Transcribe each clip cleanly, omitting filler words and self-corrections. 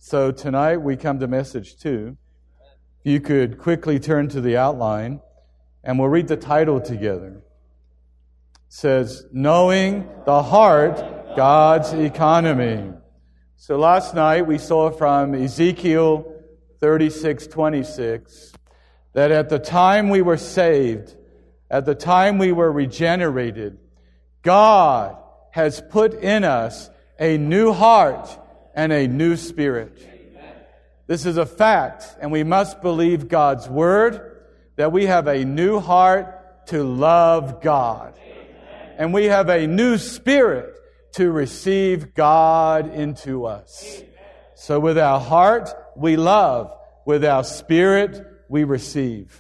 So tonight we come to message 2. If you could quickly turn to the outline, and we'll read the title together. It says, Knowing the Heart, God's Economy. So last night we saw from Ezekiel 36:26 that at the time we were saved, at the time we were regenerated, God has put in us a new heart and a new spirit. This is a fact, and we must believe God's word that we have a new heart to love God. And we have a new spirit to receive God into us. So with our heart, we love. With our spirit, we receive.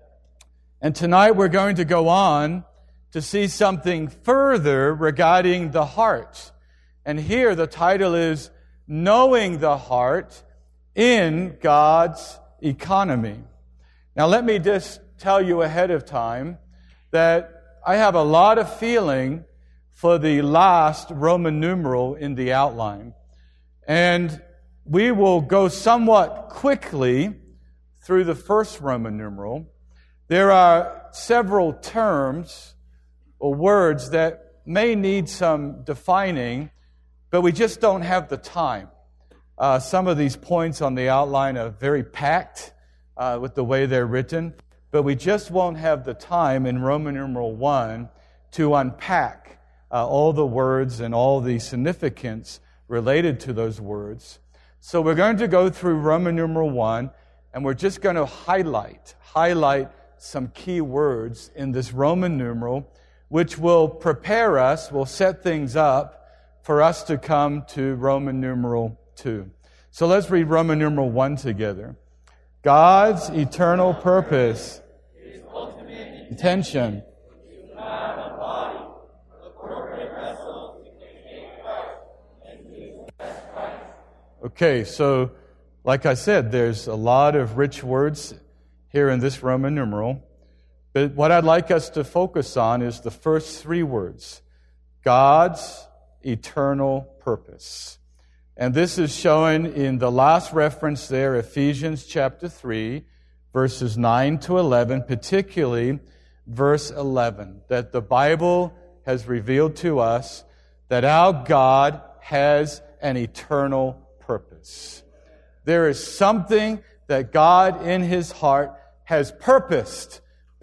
And tonight we're going to go on to see something further regarding the heart. And here the title is Knowing the Heart in God's Economy. Now let me just tell you ahead of time that I have a lot of feeling for the last Roman numeral in the outline. And we will go somewhat quickly through the first Roman numeral. There are several terms or words that may need some defining, but we just don't have the time. Some of these points on the outline are very packed with the way they're written, but we just won't have the time in Roman numeral 1 to unpack all the words and all the significance related to those words. So we're going to go through Roman numeral 1, and we're just going to highlight some key words in this Roman numeral, which will prepare us, will set things up for us to come to Roman numeral 2. So let's read Roman numeral 1 together. God's eternal purpose, His ultimate intention, to have a body, a corporate vessel to contain Christ and use as Christ. Okay, so like I said, there's a lot of rich words here in this Roman numeral. But what I'd like us to focus on is the first 3 words. God's eternal purpose. And this is shown in the last reference there, Ephesians chapter 3, verses 9 to 11, particularly verse 11, that the Bible has revealed to us that our God has an eternal purpose. There is something that God in His heart has purposed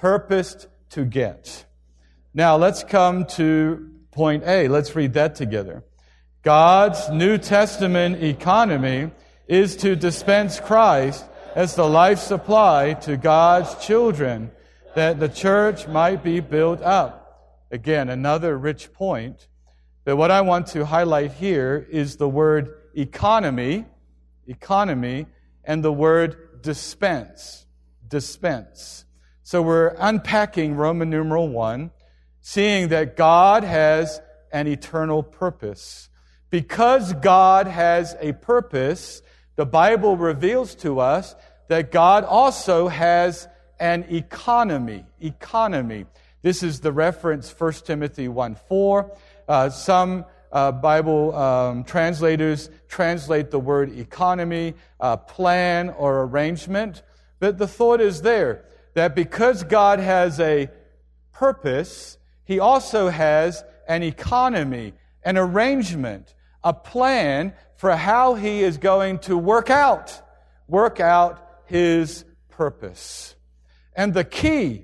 to get. Now let's come to point A. Let's read that together. God's New Testament economy is to dispense Christ as the life supply to God's children, that the church might be built up. Again, another rich point. But what I want to highlight here is the word economy, and the word dispense. So we're unpacking Roman numeral 1, seeing that God has an eternal purpose. Because God has a purpose, the Bible reveals to us that God also has an economy. This is the reference 1 Timothy 1:4. Some Bible translators translate the word economy, plan or arrangement. But the thought is there that because God has a purpose, He also has an economy, an arrangement, a plan for how He is going to work out His purpose. And the key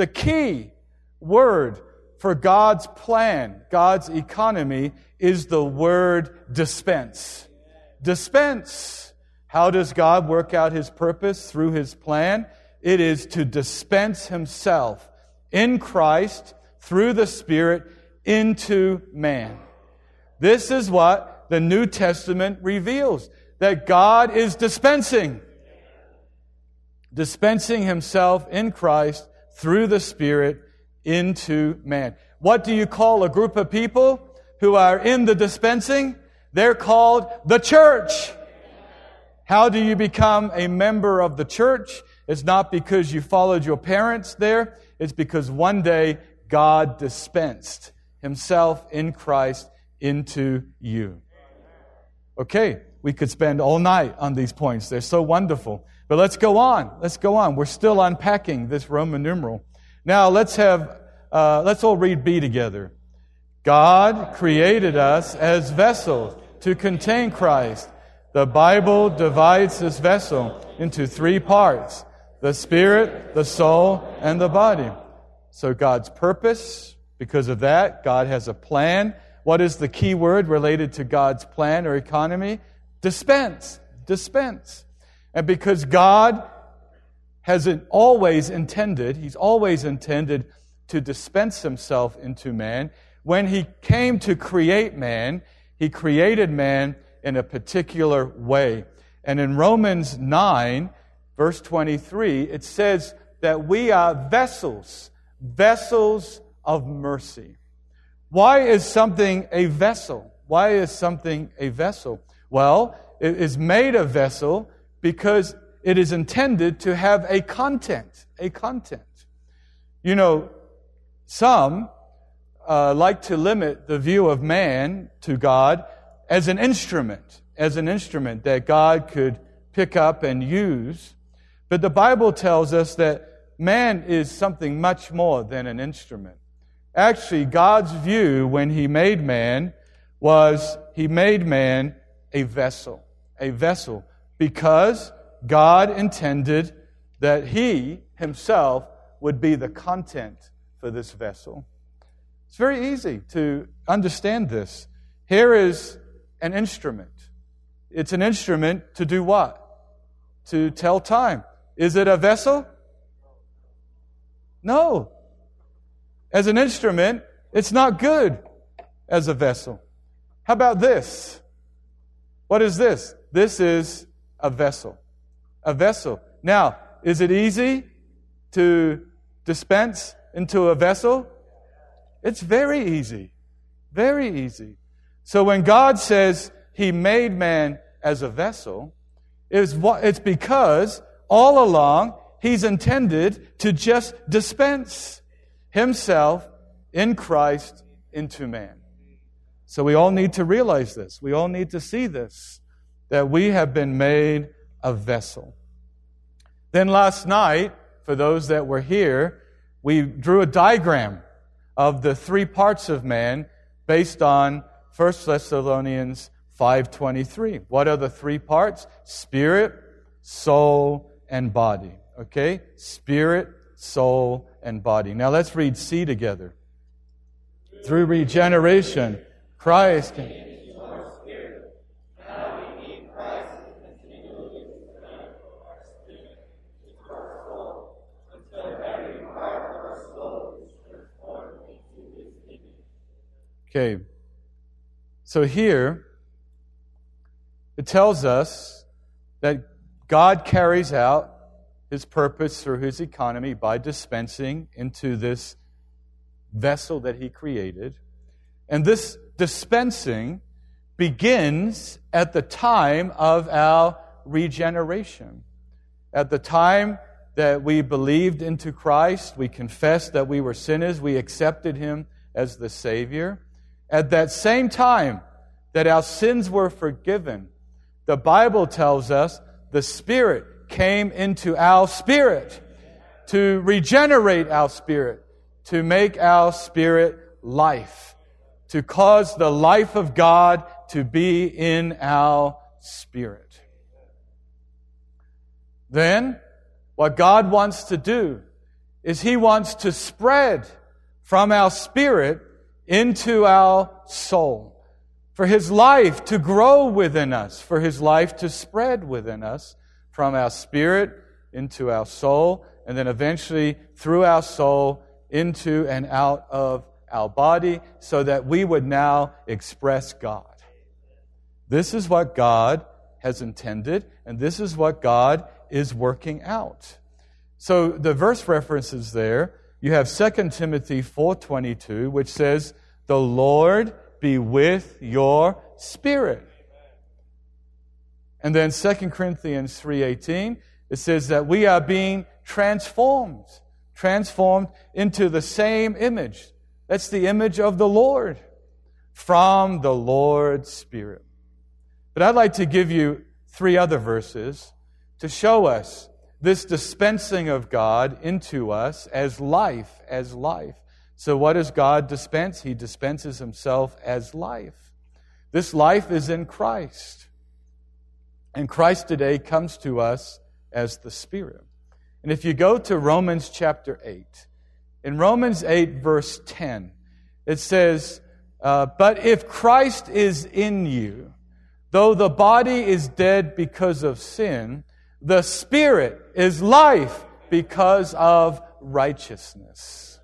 word for God's plan, God's economy, is the word dispense. Dispense. How does God work out His purpose through His plan? It is to dispense Himself in Christ through the Spirit into man. This is what the New Testament reveals, that God is dispensing Himself in Christ through the Spirit into man. What do you call a group of people who are in the dispensing? They're called the church. How do you become a member of the church? It's not because you followed your parents there. It's because one day God dispensed Himself in Christ into you. Okay, We could spend all night on these points. They're so wonderful. But let's go on. Let's go on. We're still unpacking this Roman numeral. Now let's all read B together. God created us as vessels to contain Christ. The Bible divides this vessel into 3 parts: the spirit, the soul, and the body. So God's purpose, because of that, God has a plan. What is the key word related to God's plan or economy? Dispense. Dispense. And because God has always intended, He's always intended to dispense Himself into man, when He came to create man, He created man in a particular way. And in Romans 9, verse 23, it says that we are vessels of mercy. Why is something a vessel? Why is something a vessel? Well, it is made a vessel because it is intended to have a content. A content. You know, some like to limit the view of man to God as an instrument that God could pick up and use. But the Bible tells us that man is something much more than an instrument. Actually, God's view when He made man was He made man a vessel, because God intended that He Himself would be the content for this vessel. It's very easy to understand this. Here is an instrument. It's an instrument to do what? To tell time. Is it a vessel? No. As an instrument, it's not good as a vessel. How about this? What is this? This is a vessel. A vessel. Now, is it easy to dispense into a vessel? It's very easy. Very easy. So when God says He made man as a vessel, it's because all along He's intended to just dispense Himself in Christ into man. So we all need to realize this. We all need to see this, that we have been made a vessel. Then last night, for those that were here, we drew a diagram of the 3 parts of man based on 1 Thessalonians 5:23. What are the 3 parts? Spirit, soul, and body. Okay? Spirit, soul, and body. Now let's read C together. Through regeneration, Christ can... Okay, so here it tells us that God carries out His purpose through His economy by dispensing into this vessel that He created. And this dispensing begins at the time of our regeneration. At the time that we believed into Christ, we confessed that we were sinners, we accepted Him as the Savior. At that same time that our sins were forgiven, the Bible tells us the Spirit came into our spirit to regenerate our spirit, to make our spirit life, to cause the life of God to be in our spirit. Then, what God wants to do is He wants to spread from our spirit into our soul, for His life to grow within us, for His life to spread within us from our spirit into our soul, and then eventually through our soul into and out of our body, so that we would now express God. This is what God has intended, and this is what God is working out. So the verse references there, you have 2 Timothy 4:22, which says, "The Lord be with your spirit." And then 2 Corinthians 3:18, it says that we are being transformed into the same image. That's the image of the Lord, from the Lord's Spirit. But I'd like to give you 3 other verses to show us this dispensing of God into us as life, as life. So what does God dispense? He dispenses Himself as life. This life is in Christ. And Christ today comes to us as the Spirit. And if you go to Romans chapter 8, in Romans 8 verse 10, it says, but if Christ is in you, though the body is dead because of sin, the Spirit is life because of righteousness.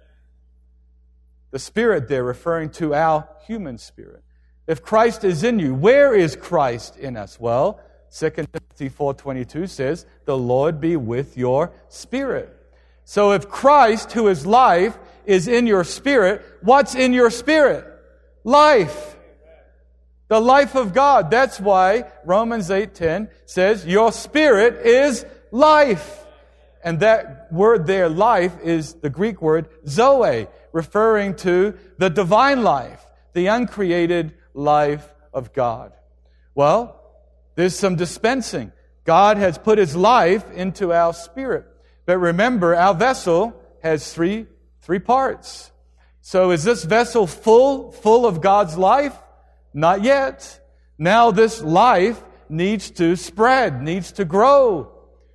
The Spirit there referring to our human spirit. If Christ is in you, where is Christ in us? Well, 2 Timothy 4:22 says, the Lord be with your spirit. So if Christ, who is life, is in your spirit, what's in your spirit? Life. The life of God. That's why Romans 8:10 says, your spirit is life. And that word there, life, is the Greek word zoe, referring to the divine life, the uncreated life of God. Well, there's some dispensing. God has put His life into our spirit. But remember, our vessel has three parts. So is this vessel full of God's life? Not yet. Now this life needs to spread, needs to grow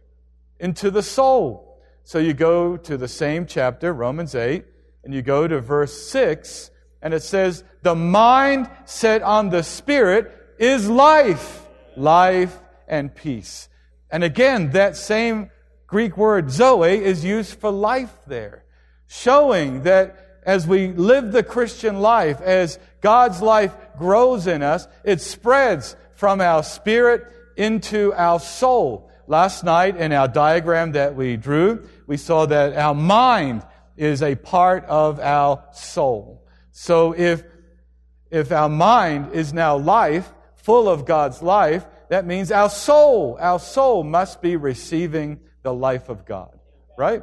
into the soul. So you go to the same chapter, Romans 8, and you go to verse 6, and it says, the mind set on the Spirit is life, life and peace. And again, that same Greek word zoe is used for life there, showing that as we live the Christian life, as God's life grows in us, it spreads from our spirit into our soul. Last night in our diagram that we drew, we saw that our mind is a part of our soul. So if our mind is now life, full of God's life, that means our soul must be receiving the life of God, right?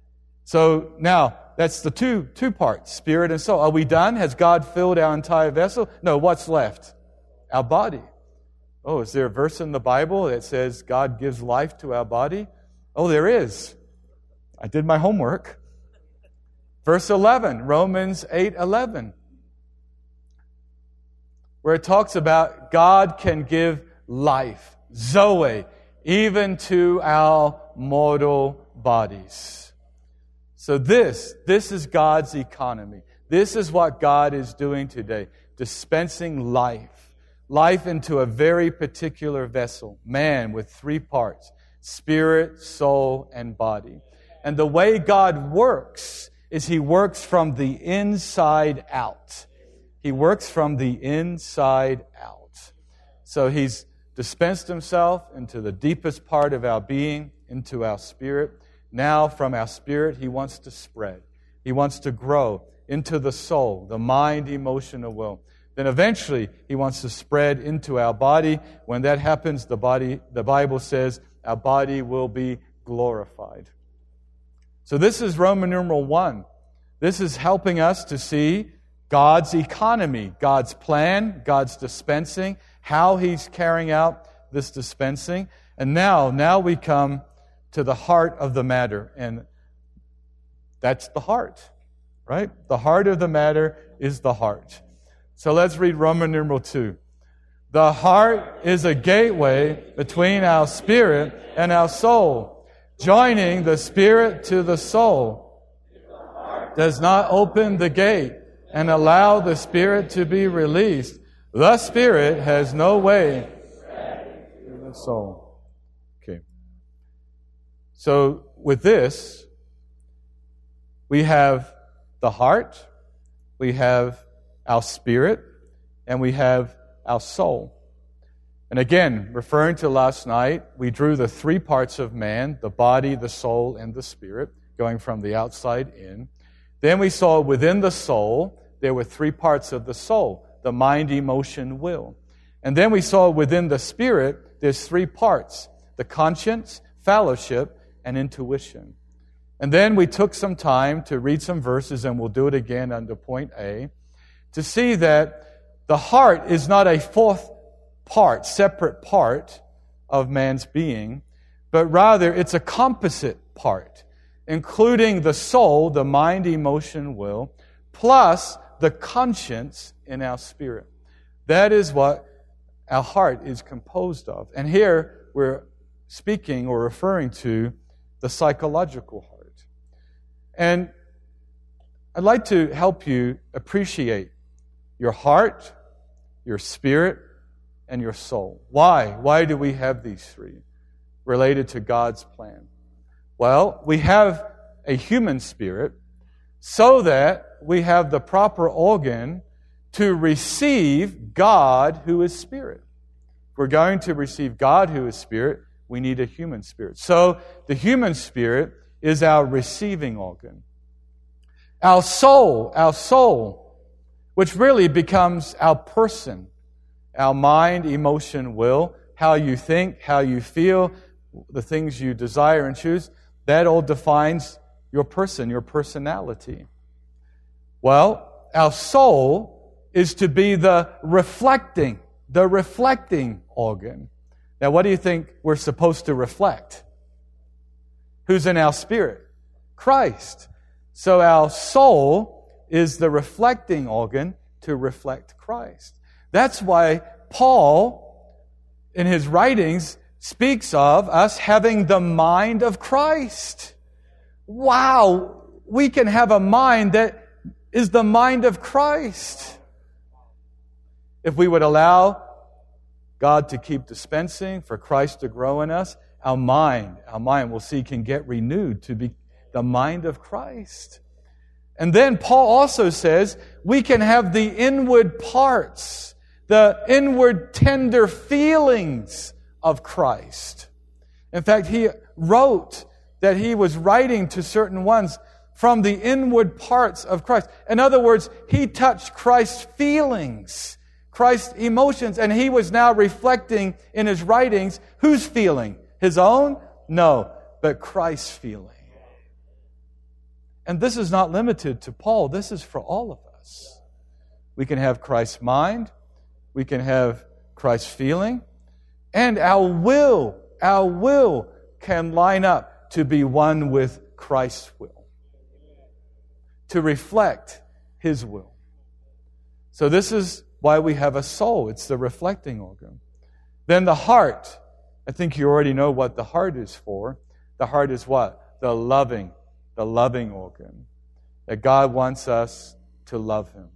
So now, that's the two parts, spirit and soul. Are we done? Has God filled our entire vessel? No, what's left? Our body. Oh, is there a verse in the Bible that says God gives life to our body? Oh, there is. I did my homework. Verse 11, Romans 8:11, where it talks about God can give life, zoe, even to our mortal bodies. So this is God's economy. This is what God is doing today, dispensing life into a very particular vessel, man with 3 parts, spirit, soul, and body. And the way God works is He works from the inside out. He works from the inside out. So He's dispensed Himself into the deepest part of our being, into our spirit. Now, from our spirit, He wants to spread. He wants to grow into the soul, the mind, emotion, and will. Then eventually, He wants to spread into our body. When that happens, the Bible says, our body will be glorified. So this is Roman numeral 1. This is helping us to see God's economy, God's plan, God's dispensing, how He's carrying out this dispensing. And now we come to the heart of the matter, and that's the heart, right? The heart of the matter is the heart. So let's read Roman numeral 2. The heart is a gateway between our spirit and our soul, joining the spirit to the soul. Does not open the gate and allow the spirit to be released. The spirit has no way to the soul. So with this, we have the heart, we have our spirit, and we have our soul. And again, referring to last night, we drew the 3 parts of man, the body, the soul, and the spirit, going from the outside in. Then we saw within the soul, there were 3 parts of the soul, the mind, emotion, will. And then we saw within the spirit, there's 3 parts, the conscience, fellowship, and intuition. And then we took some time to read some verses, and we'll do it again under point A, to see that the heart is not a 4th separate part of man's being, but rather it's a composite part, including the soul, the mind, emotion, will, plus the conscience in our spirit. That is what our heart is composed of. And here we're speaking or referring to the psychological heart. And I'd like to help you appreciate your heart, your spirit, and your soul. Why? Why do we have these three related to God's plan? Well, we have a human spirit so that we have the proper organ to receive God who is spirit. If we're going to receive God who is spirit, we need a human spirit. So the human spirit is our receiving organ. Our soul, which really becomes our person, our mind, emotion, will, how you think, how you feel, the things you desire and choose, that all defines your person, your personality. Well, our soul is to be the reflecting organ. Now, what do you think we're supposed to reflect? Who's in our spirit? Christ. So our soul is the reflecting organ to reflect Christ. That's why Paul, in his writings, speaks of us having the mind of Christ. Wow! We can have a mind that is the mind of Christ. If we would allow God to keep dispensing, for Christ to grow in us, our mind, we'll see, can get renewed to be the mind of Christ. And then Paul also says we can have the inward parts, the inward tender feelings of Christ. In fact, he wrote that he was writing to certain ones from the inward parts of Christ. In other words, he touched Christ's feelings, Christ's emotions, and he was now reflecting in his writings whose feeling? His own? No, but Christ's feeling. And this is not limited to Paul. This is for all of us. We can have Christ's mind. We can have Christ's feeling. And our will can line up to be one with Christ's will. To reflect His will. So this is why we have a soul. It's the reflecting organ. Then the heart. I think you already know what the heart is for. The heart is what? The loving organ. That God wants us to love Him.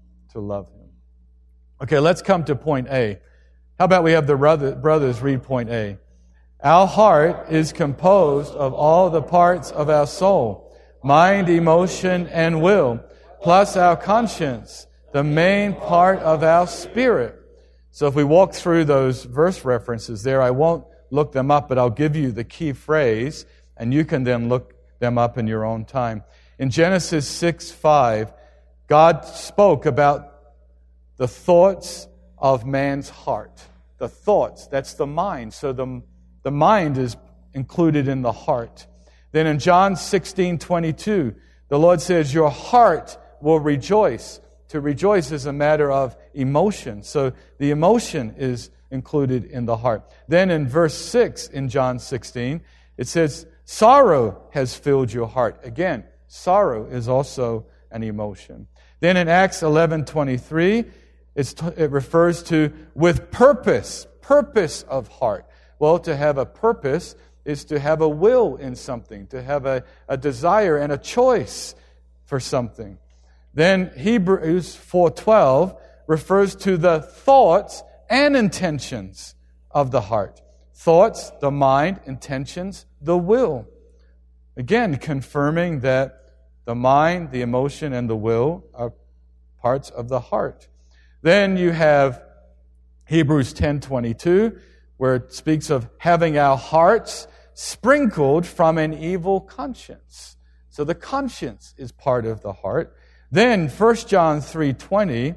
Okay, let's come to point A. How about we have the brothers read point A? Our heart is composed of all the parts of our soul, mind, emotion, and will, plus our conscience, the main part of our spirit. So if we walk through those verse references there, I won't look them up, but I'll give you the key phrase, and you can then look them up in your own time. In Genesis 6:5, God spoke about the thoughts of man's heart. The thoughts, that's the mind. So the mind is included in the heart. Then in John 16:22, the Lord says, your heart will rejoice. To rejoice is a matter of emotion. So the emotion is included in the heart. Then in verse 6 in John 16, it says, sorrow has filled your heart. Again, sorrow is also an emotion. Then in Acts 11:23, it refers to with purpose of heart. Well, to have a purpose is to have a will in something, to have a desire and a choice for something. Then Hebrews 4:12 refers to the thoughts and intentions of the heart. Thoughts, the mind, intentions, the will. Again, confirming that the mind, the emotion, and the will are parts of the heart. Then you have Hebrews 10:22, where it speaks of having our hearts sprinkled from an evil conscience. So the conscience is part of the heart. Then 1 John 3:20,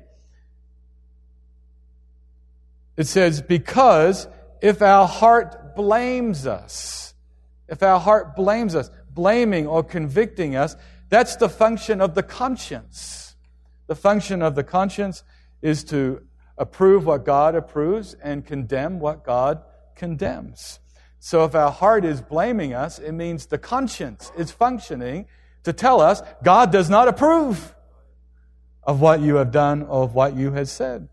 it says, because if our heart blames us, blaming or convicting us, that's the function of the conscience. The function of the conscience is to approve what God approves and condemn what God condemns. So if our heart is blaming us, it means the conscience is functioning to tell us God does not approve of what you have done or of what you have said.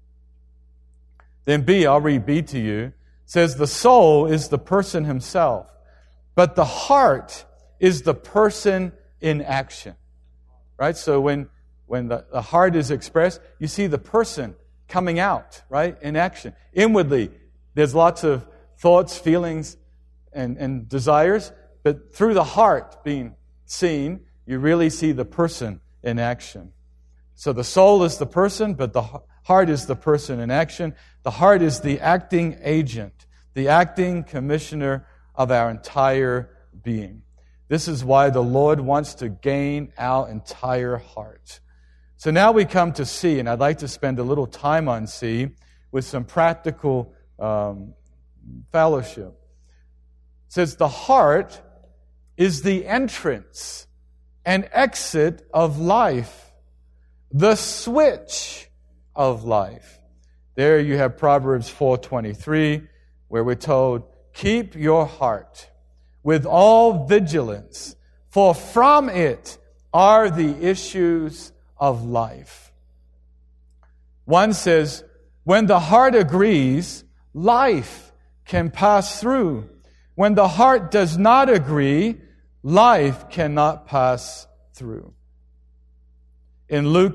Then B, I'll read B to you. It says the soul is the person himself, but the heart is the person in action. Right? So when the heart is expressed, you see the person coming out, right? In action. Inwardly, there's lots of thoughts, feelings, and desires, but through the heart being seen, you really see the person in action. So the soul is the person, but the heart is the person in action. The heart is the acting agent, the acting commissioner of our entire being. This is why the Lord wants to gain our entire heart. So now we come to C, and I'd like to spend a little time on C with some practical fellowship. It says the heart is the entrance and exit of life, the switch of life. There you have Proverbs 4:23, where we're told, keep your heart with all vigilance, for from it are the issues of life. One says, when the heart agrees, life can pass through. When the heart does not agree, life cannot pass through. In Luke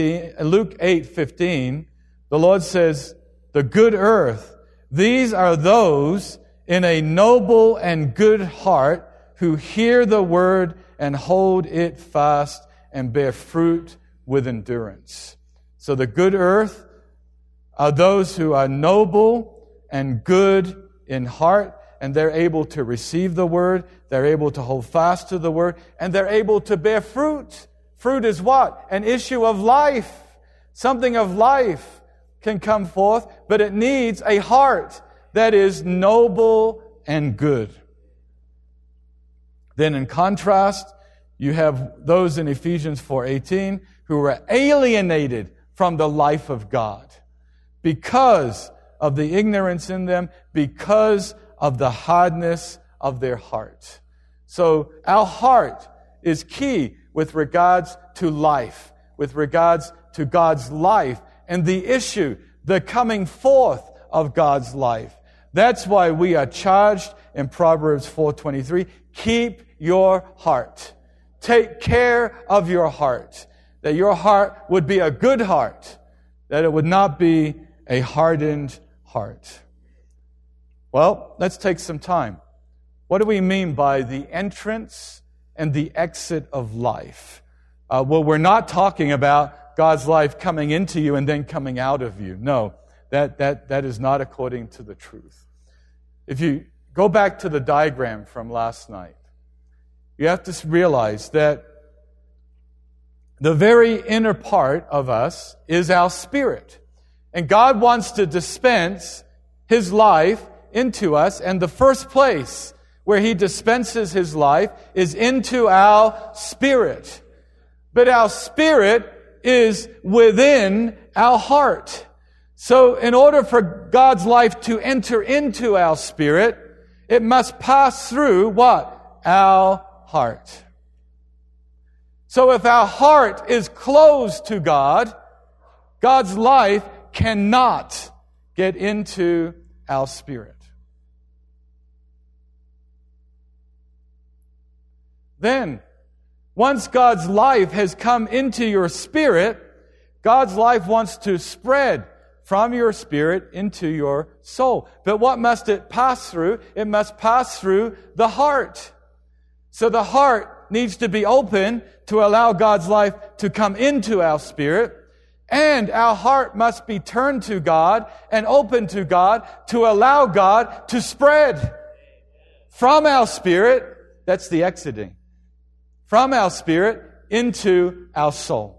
8:15, the Lord says, the good earth, these are those in a noble and good heart who hear the word and hold it fast and bear fruit with endurance. So the good earth are those who are noble and good in heart, and they're able to receive the word, they're able to hold fast to the word, and they're able to bear fruit. Fruit is what? An issue of life. Something of life can come forth, but it needs a heart that is noble and good. Then in contrast, you have those in Ephesians 4:18 who were alienated from the life of God because of the ignorance in them, because of the hardness of their heart. So our heart is key with regards to life, with regards to God's life and the issue, the coming forth of God's life. That's why we are charged in Proverbs 4:23, keep your heart. Take care of your heart, that your heart would be a good heart, that it would not be a hardened heart. Well, let's take some time. What do we mean by the entrance and the exit of life? Well, we're not talking about God's life coming into you and then coming out of you. No, that is not according to the truth. If you go back to the diagram from last night, you have to realize that the very inner part of us is our spirit. And God wants to dispense His life into us, and the first place where He dispenses His life is into our spirit. But our spirit is within our heart. So in order for God's life to enter into our spirit, it must pass through what? Our heart. So if our heart is closed to God, God's life cannot get into our spirit. Then, once God's life has come into your spirit, God's life wants to spread from your spirit into your soul. But what must it pass through? It must pass through the heart. So the heart needs to be open to allow God's life to come into our spirit, and our heart must be turned to God and open to God to allow God to spread from our spirit, that's the exiting, from our spirit into our soul.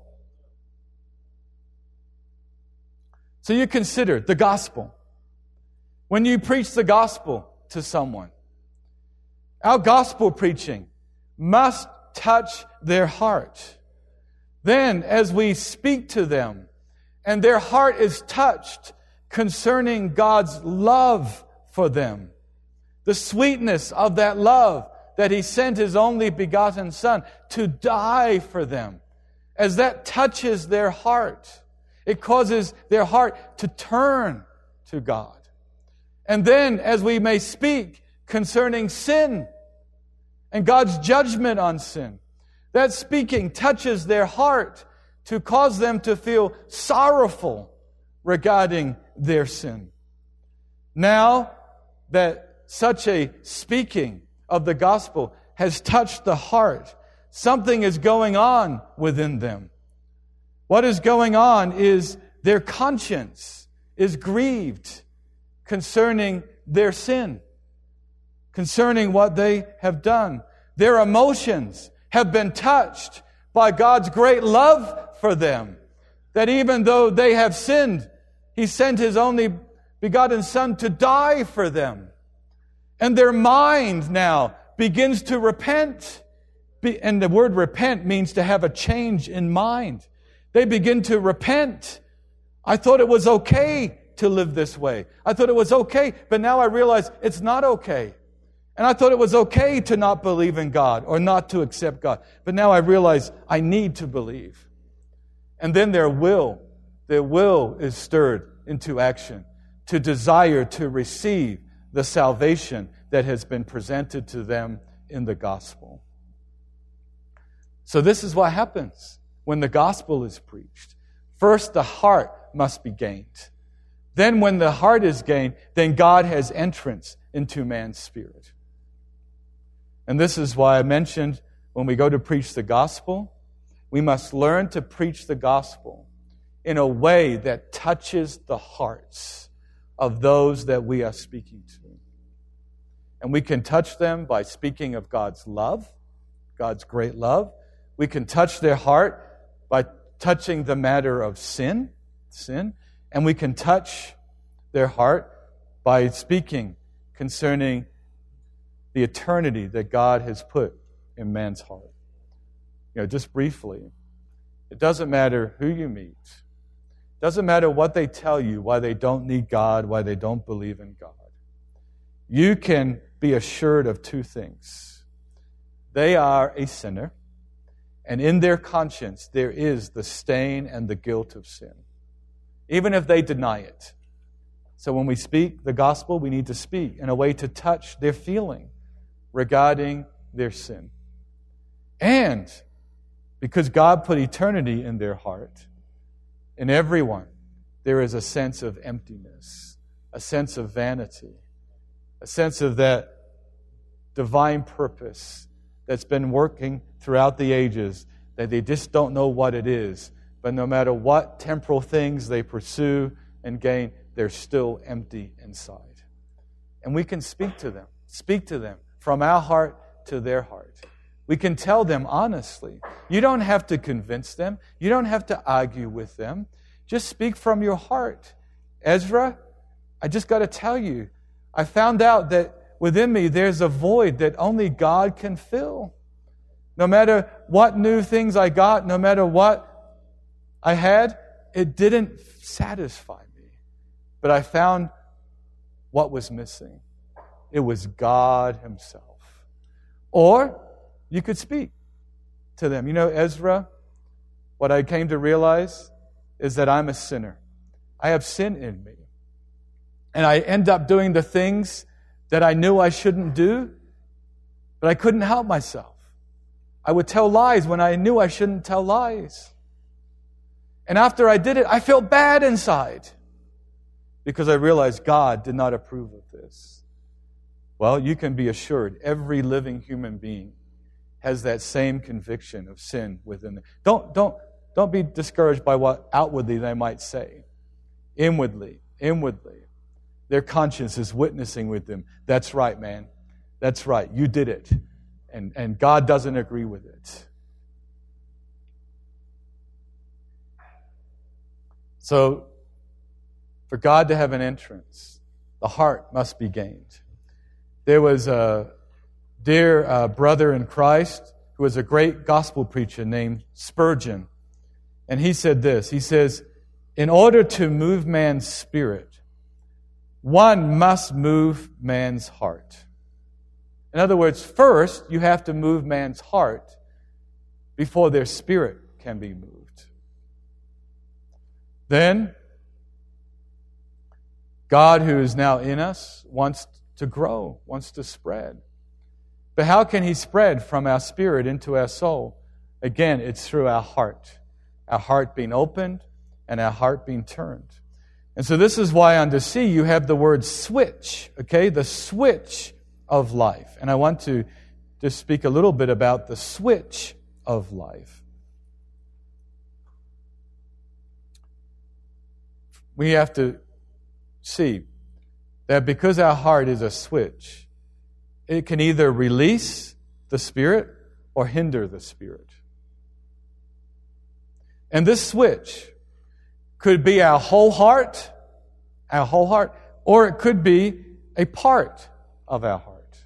So you consider the gospel. When you preach the gospel to someone, our gospel preaching must touch their heart. Then, as we speak to them, and their heart is touched concerning God's love for them. The sweetness of that love, that He sent His only begotten Son to die for them. As that touches their heart, it causes their heart to turn to God. And then, as we may speak concerning sin and God's judgment on sin, that speaking touches their heart to cause them to feel sorrowful regarding their sin. Now that such a speaking of the gospel has touched the heart, something is going on within them. What is going on is their conscience is grieved concerning their sin, concerning what they have done. Their emotions have been touched by God's great love for them, that even though they have sinned, He sent His only begotten Son to die for them. And their mind now begins to repent. And the word repent means to have a change in mind. They begin to repent. I thought it was okay to live this way. I thought it was okay, but now I realize it's not okay. And I thought it was okay to not believe in God or not to accept God. But now I realize I need to believe. And then their will is stirred into action to desire to receive the salvation that has been presented to them in the gospel. So this is what happens when the gospel is preached. First, the heart must be gained. Then when the heart is gained, then God has entrance into man's spirit. And this is why I mentioned when we go to preach the gospel, we must learn to preach the gospel in a way that touches the hearts of those that we are speaking to. And we can touch them by speaking of God's love, God's great love. We can touch their heart by touching the matter of sin. And we can touch their heart by speaking concerning the eternity that God has put in man's heart. Just briefly, it doesn't matter who you meet. It doesn't matter what they tell you, why they don't need God, why they don't believe in God. You can be assured of two things. They are a sinner, and in their conscience there is the stain and the guilt of sin, even if they deny it. So when we speak the gospel, we need to speak in a way to touch their feeling regarding their sin. And because God put eternity in their heart, in everyone, there is a sense of emptiness, a sense of vanity, a sense of that divine purpose that's been working throughout the ages, that they just don't know what it is. But no matter what temporal things they pursue and gain, they're still empty inside. And we can speak to them from our heart to their heart. We can tell them honestly. You don't have to convince them. You don't have to argue with them. Just speak from your heart. Ezra, I just got to tell you, I found out that within me there's a void that only God can fill. No matter what new things I got, no matter what I had, it didn't satisfy me. But I found what was missing. It was God Himself. Or you could speak to them. Ezra, what I came to realize is that I'm a sinner. I have sin in me. And I end up doing the things that I knew I shouldn't do, but I couldn't help myself. I would tell lies when I knew I shouldn't tell lies. And after I did it, I felt bad inside because I realized God did not approve of this. Well, you can be assured every living human being has that same conviction of sin within them. Don't be discouraged by what outwardly they might say. Inwardly, their conscience is witnessing with them. That's right, man. That's right. You did it. And God doesn't agree with it. So, for God to have an entrance, the heart must be gained. There was a dear brother in Christ who was a great gospel preacher named Spurgeon. And he said this. He says, in order to move man's spirit, one must move man's heart. In other words, first you have to move man's heart before their spirit can be moved. Then, God, who is now in us, wants to grow, wants to spread. But how can He spread from our spirit into our soul? Again, it's through our heart being opened and our heart being turned. And so this is why under C you have the word switch, okay? The switch of life. And I want to just speak a little bit about the switch of life. We have to see that because our heart is a switch, it can either release the Spirit or hinder the Spirit. And this switch could be our whole heart, or it could be a part of our heart.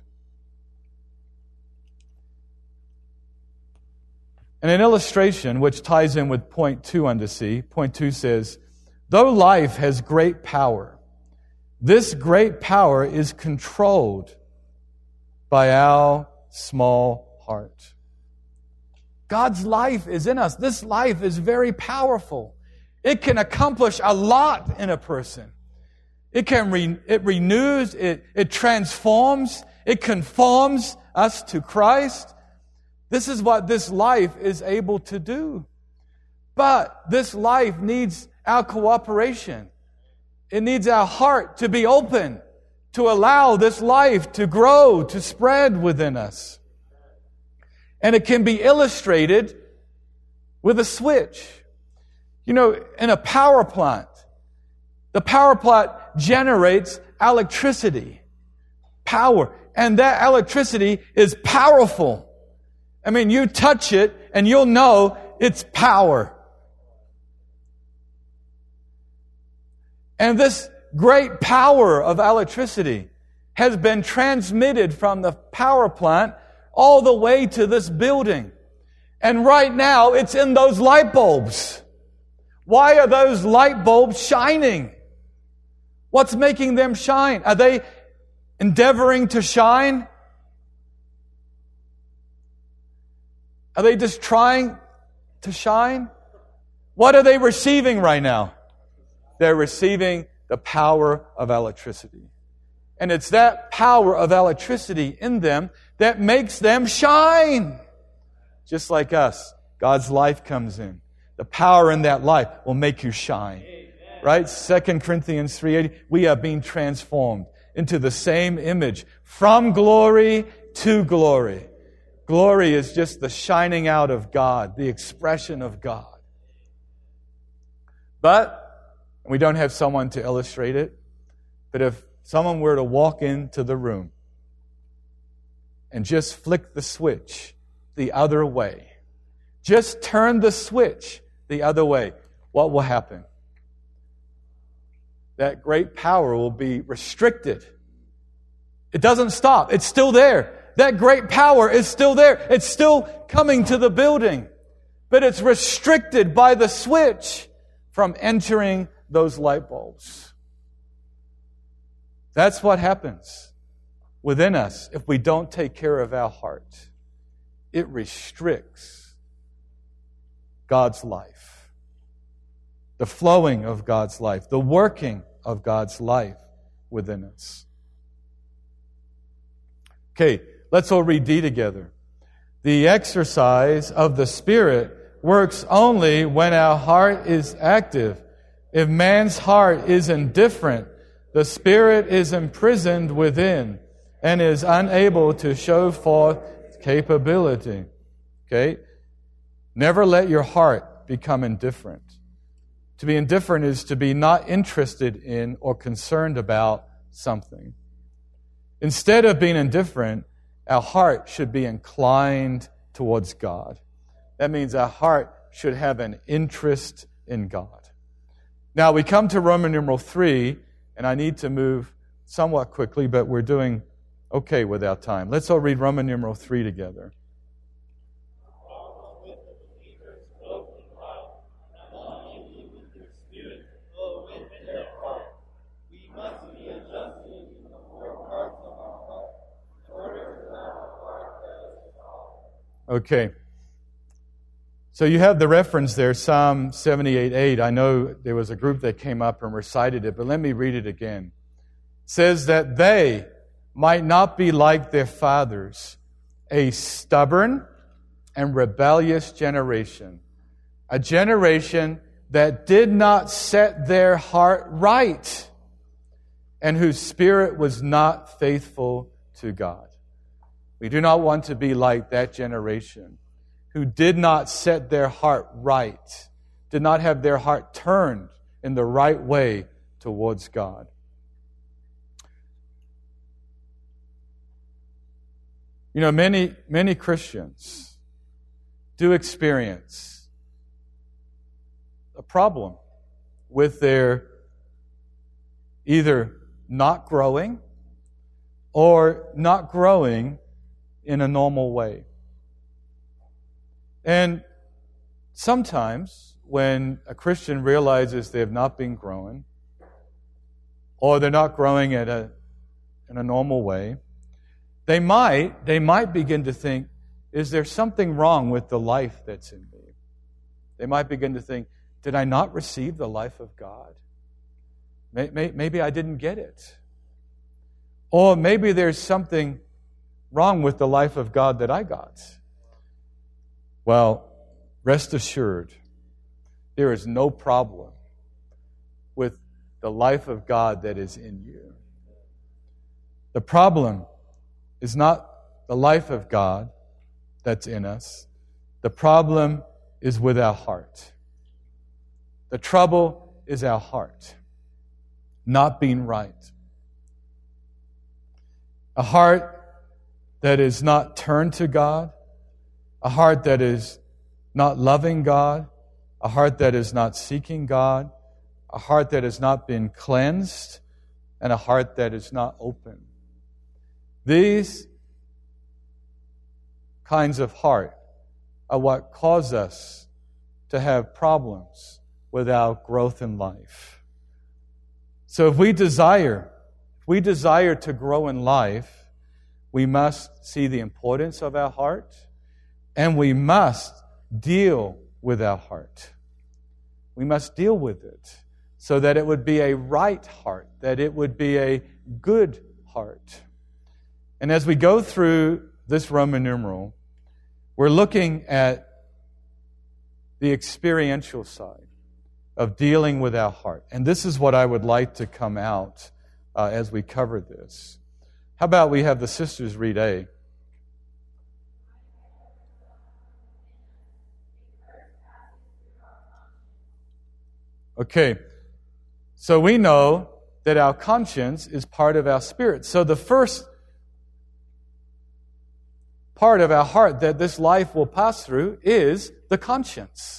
And an illustration which ties in with point 2 under C, point 2 says, though life has great power, this great power is controlled by our small heart. God's life is in us. This life is very powerful. It can accomplish a lot in a person. It renews, it transforms, it conforms us to Christ. This is what this life is able to do. But this life needs our cooperation. It needs our heart to be open, to allow this life to grow, to spread within us. And it can be illustrated with a switch. You know, in a power plant, the power plant generates electricity, power, and that electricity is powerful. I mean, you touch it and you'll know it's power. And this great power of electricity has been transmitted from the power plant all the way to this building. And right now, it's in those light bulbs. Why are those light bulbs shining? What's making them shine? Are they endeavoring to shine? Are they just trying to shine? What are they receiving right now? They're receiving the power of electricity. And it's that power of electricity in them that makes them shine. Just like us, God's life comes in. The power in that life will make you shine. Right? 2 Corinthians 3:8, we are being transformed into the same image from glory to glory. Glory is just the shining out of God, the expression of God. But we don't have someone to illustrate it. But if someone were to walk into the room and just flick the switch the other way, just turn the switch the other way, what will happen? That great power will be restricted. It doesn't stop. It's still there. That great power is still there. It's still coming to the building. But it's restricted by the switch from entering those light bulbs. That's what happens within us if we don't take care of our heart. It restricts God's life, the flowing of God's life, the working of God's life within us. Okay, let's all read D together. The exercise of the Spirit works only when our heart is active. If man's heart is indifferent, the Spirit is imprisoned within and is unable to show forth capability. Okay? Never let your heart become indifferent. To be indifferent is to be not interested in or concerned about something. Instead of being indifferent, our heart should be inclined towards God. That means our heart should have an interest in God. Now we come to Roman numeral 3, and I need to move somewhat quickly, but we're doing okay with our time. Let's all read Roman numeral 3 together. Okay. So you have the reference there, Psalm 78:8. I know there was a group that came up and recited it, but let me read it again. It says that they might not be like their fathers, a stubborn and rebellious generation, a generation that did not set their heart right, and whose spirit was not faithful to God. We do not want to be like that generation who did not set their heart right, did not have their heart turned in the right way towards God. You know, many Christians do experience a problem with their either not growing or not growing in a normal way. And sometimes when a Christian realizes they have not been growing, or they're not growing in a normal way, they might begin to think, is there something wrong with the life that's in me? They might begin to think, did I not receive the life of God? Maybe I didn't get it. Or maybe there's something wrong with the life of God that I got. Well, rest assured, there is no problem with the life of God that is in you. The problem is not the life of God that's in us. The problem is with our heart. The trouble is our heart not being right. A heart that is not turned to God, a heart that is not loving God, a heart that is not seeking God, a heart that has not been cleansed, and a heart that is not open. These kinds of heart are what cause us to have problems with our growth in life. So if we desire to grow in life, we must see the importance of our heart, and we must deal with our heart. We must deal with it so that it would be a right heart, that it would be a good heart. And as we go through this Roman numeral, we're looking at the experiential side of dealing with our heart. And this is what I would like to come out as we cover this. How about we have the sisters read A? Okay, so we know that our conscience is part of our spirit. So the first part of our heart that this life will pass through is the conscience.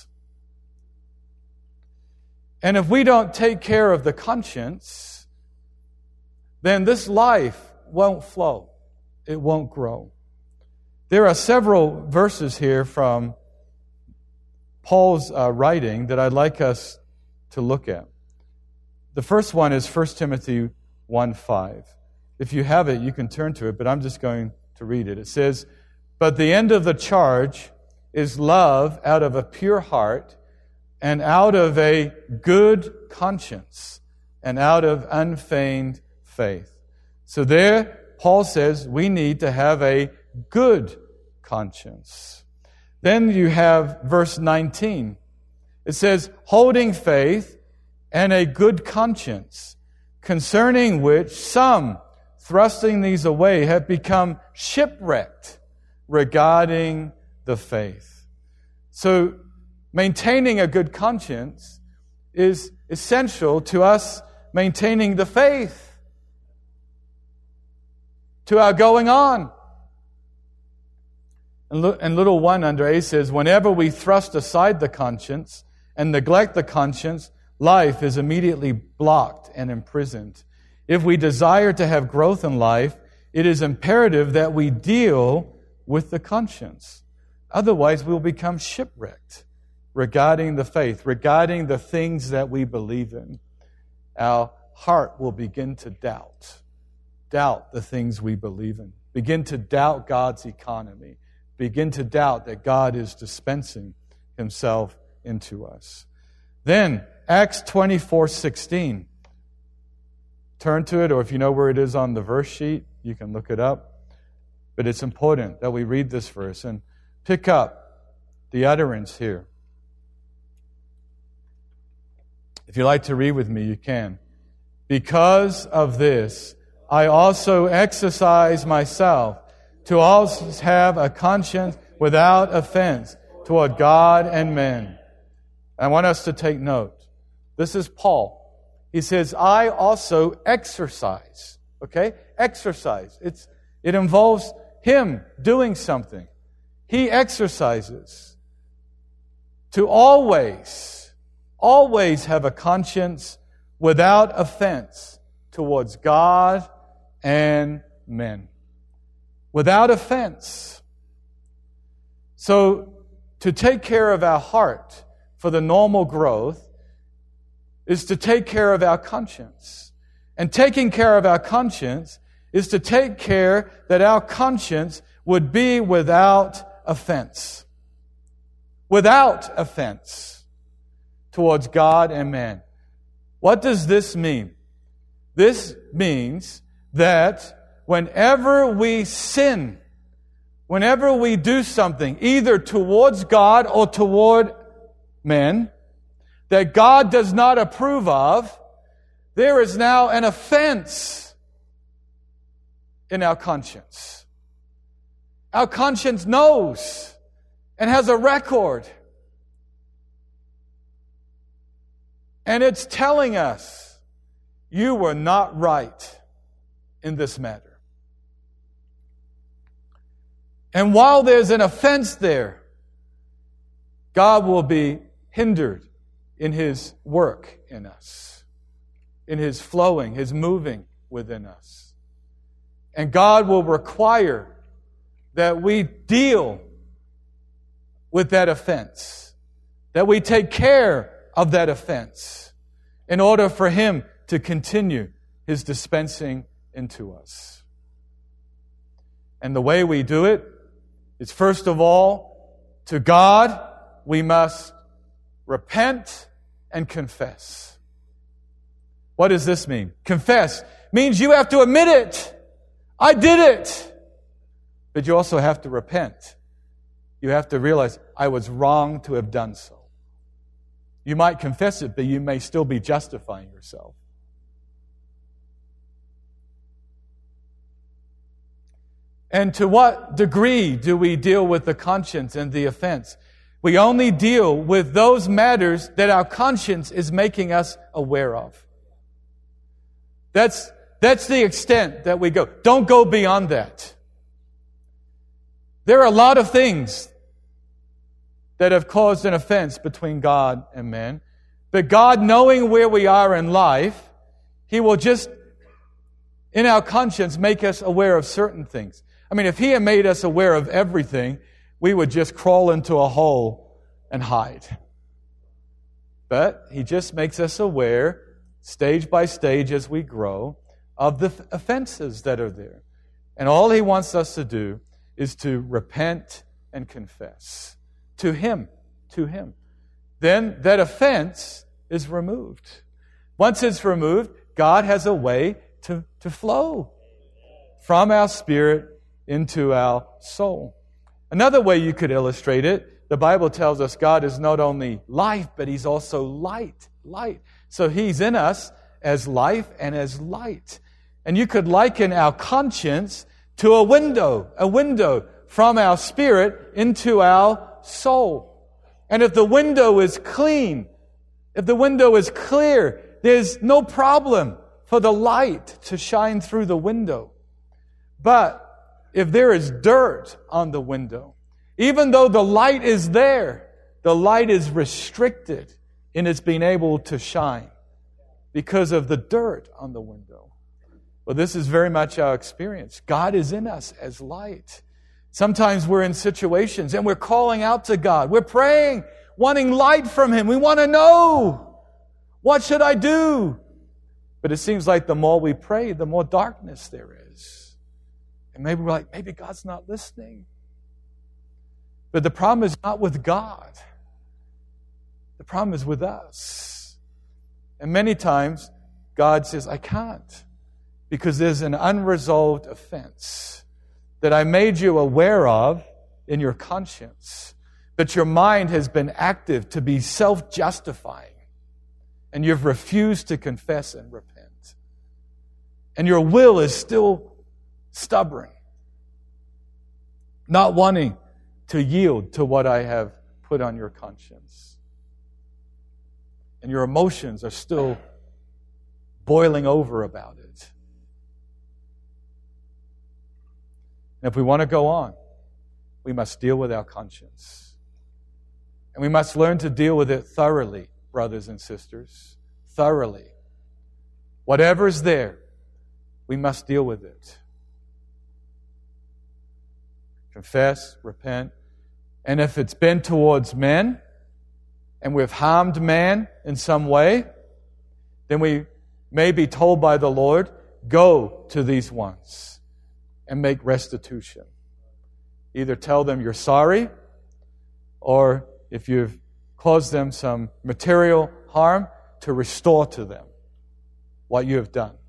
And if we don't take care of the conscience, then this life won't flow. It won't grow. There are several verses here from Paul's writing that I'd like us to look at. The first one is 1 Timothy 1:5. If you have it, you can turn to it, but I'm just going to read it. It says, "But the end of the charge is love out of a pure heart, and out of a good conscience, and out of unfeigned faith." So there, Paul says we need to have a good conscience. Then you have verse 19. It says, "Holding faith and a good conscience, concerning which some, thrusting these away, have become shipwrecked regarding the faith." So, maintaining a good conscience is essential to us maintaining the faith, to our going on. And little one under A says, "Whenever we thrust aside the conscience and neglect the conscience, life is immediately blocked and imprisoned. If we desire to have growth in life, it is imperative that we deal with the conscience. Otherwise, we'll become shipwrecked regarding the faith, regarding the things that we believe in. Our heart will begin to doubt the things we believe in, begin to doubt God's economy, begin to doubt that God is dispensing Himself into us. Then, Acts 24:16. Turn to it, or if you know where it is on the verse sheet, you can look it up. But it's important that we read this verse and pick up the utterance here. If you like to read with me, you can. Because of this, I also exercise myself to also have a conscience without offense toward God and men. I want us to take note. This is Paul. He says, I also exercise. Okay? Exercise. It involves him doing something. He exercises to always have a conscience without offense towards God and men. Without offense. So, to take care of our heart for the normal growth is to take care of our conscience. And taking care of our conscience is to take care that our conscience would be without offense. Without offense towards God and man. What does this mean? This means that whenever we sin, whenever we do something, either towards God or toward men, that God does not approve of, there is now an offense in our conscience. Our conscience knows and has a record. And it's telling us, you were not right in this matter. And while there's an offense there, God will be hindered in His work in us, in His flowing, His moving within us. And God will require that we deal with that offense, that we take care of that offense in order for Him to continue His dispensing into us. And the way we do it is, first of all, to God we must repent and confess. What does this mean? Confess means you have to admit it. I did it. But you also have to repent. You have to realize, I was wrong to have done so. You might confess it, but you may still be justifying yourself. And to what degree do we deal with the conscience and the offense? We only deal with those matters that our conscience is making us aware of. That's the extent that we go. Don't go beyond that. There are a lot of things that have caused an offense between God and man. But God, knowing where we are in life, He will just, in our conscience, make us aware of certain things. I mean, if He had made us aware of everything, we would just crawl into a hole and hide. But He just makes us aware, stage by stage as we grow, of the offenses that are there. And all He wants us to do is to repent and confess to Him. Then that offense is removed. Once it's removed, God has a way to flow from our spirit into our soul. Another way you could illustrate it, the Bible tells us God is not only life, but He's also light. So He's in us as life and as light. And you could liken our conscience to a window from our spirit into our soul. And if the window is clean, if the window is clear, there's no problem for the light to shine through the window. But if there is dirt on the window, even though the light is there, the light is restricted in its being able to shine because of the dirt on the window. Well, this is very much our experience. God is in us as light. Sometimes we're in situations and we're calling out to God. We're praying, wanting light from Him. We want to know, what should I do? But it seems like the more we pray, the more darkness there is. And maybe we're like, maybe God's not listening. But the problem is not with God. The problem is with us. And many times, God says, I can't, because there's an unresolved offense that I made you aware of in your conscience, but your mind has been active to be self-justifying, and you've refused to confess and repent. And your will is still stubborn, not wanting to yield to what I have put on your conscience. And your emotions are still boiling over about it. And if we want to go on, we must deal with our conscience. And we must learn to deal with it thoroughly, brothers and sisters. Thoroughly. Whatever is there, we must deal with it. Confess, repent. And if it's been towards men, and we've harmed man in some way, then we may be told by the Lord, go to these ones and make restitution. Either tell them you're sorry, or if you've caused them some material harm, to restore to them what you have done.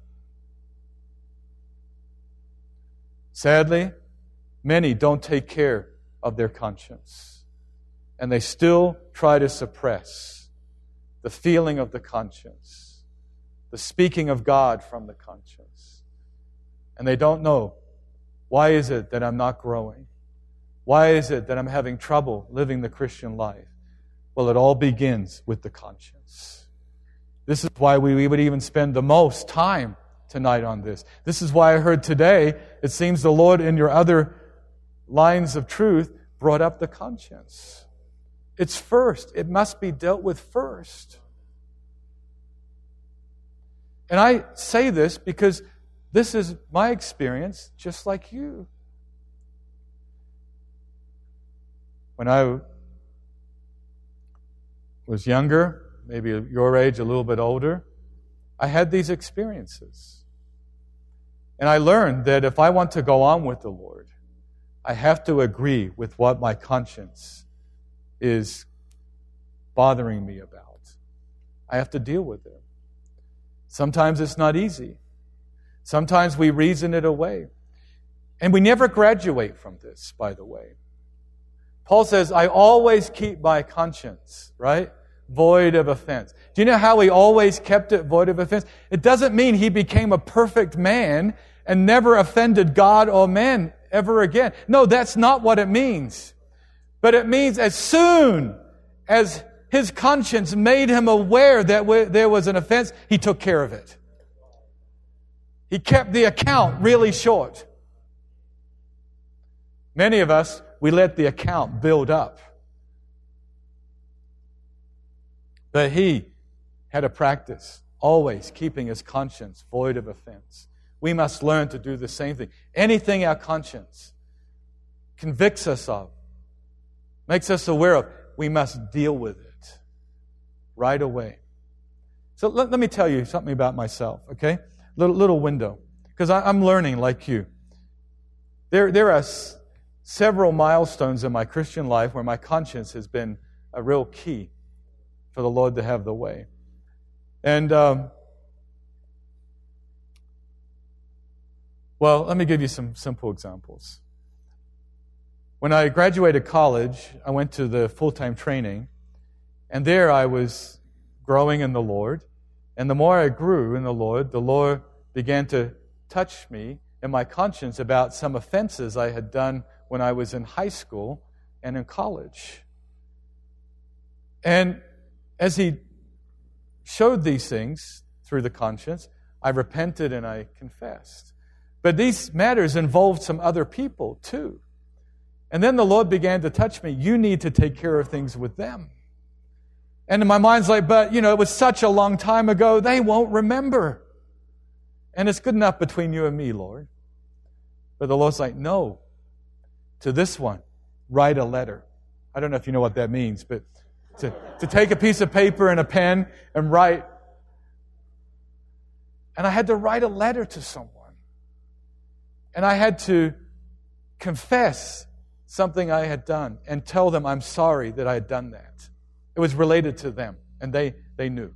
Sadly, many don't take care of their conscience, and they still try to suppress the feeling of the conscience, the speaking of God from the conscience. And they don't know, why is it that I'm not growing? Why is it that I'm having trouble living the Christian life? Well, it all begins with the conscience. This is why we would even spend the most time tonight on this. This is why I heard today, it seems the Lord in your other lines of truth brought up the conscience. It's first. It must be dealt with first. And I say this because this is my experience, just like you. When I was younger, maybe your age, a little bit older, I had these experiences. And I learned that if I want to go on with the Lord, I have to agree with what my conscience is bothering me about. I have to deal with it. Sometimes it's not easy. Sometimes we reason it away. And we never graduate from this, by the way. Paul says, I always keep my conscience, right? Void of offense. Do you know how he always kept it void of offense? It doesn't mean he became a perfect man and never offended God or man ever again. No, that's not what it means. But it means as soon as his conscience made him aware that there was an offense, he took care of it. He kept the account really short. Many of us, we let the account build up. But he had a practice, always keeping his conscience void of offense. We must learn to do the same thing. Anything our conscience convicts us of, makes us aware of, we must deal with it right away. So let me tell you something about myself, okay? Little window. Because I'm learning like you. There are several milestones in my Christian life where my conscience has been a real key for the Lord to have the way. And, well, let me give you some simple examples. When I graduated college, I went to the full-time training, and there I was growing in the Lord. And the more I grew in the Lord began to touch me in my conscience about some offenses I had done when I was in high school and in college. And as he showed these things through the conscience, I repented and I confessed. But these matters involved some other people too. And then the Lord began to touch me. You need to take care of things with them. And in my mind's like, but, it was such a long time ago, they won't remember. And it's good enough between you and me, Lord. But the Lord's like, no. To this one, write a letter. I don't know if you know what that means, but to take a piece of paper and a pen and write. And I had to write a letter to someone. And I had to confess something I had done and tell them I'm sorry that I had done that. It was related to them, and they knew.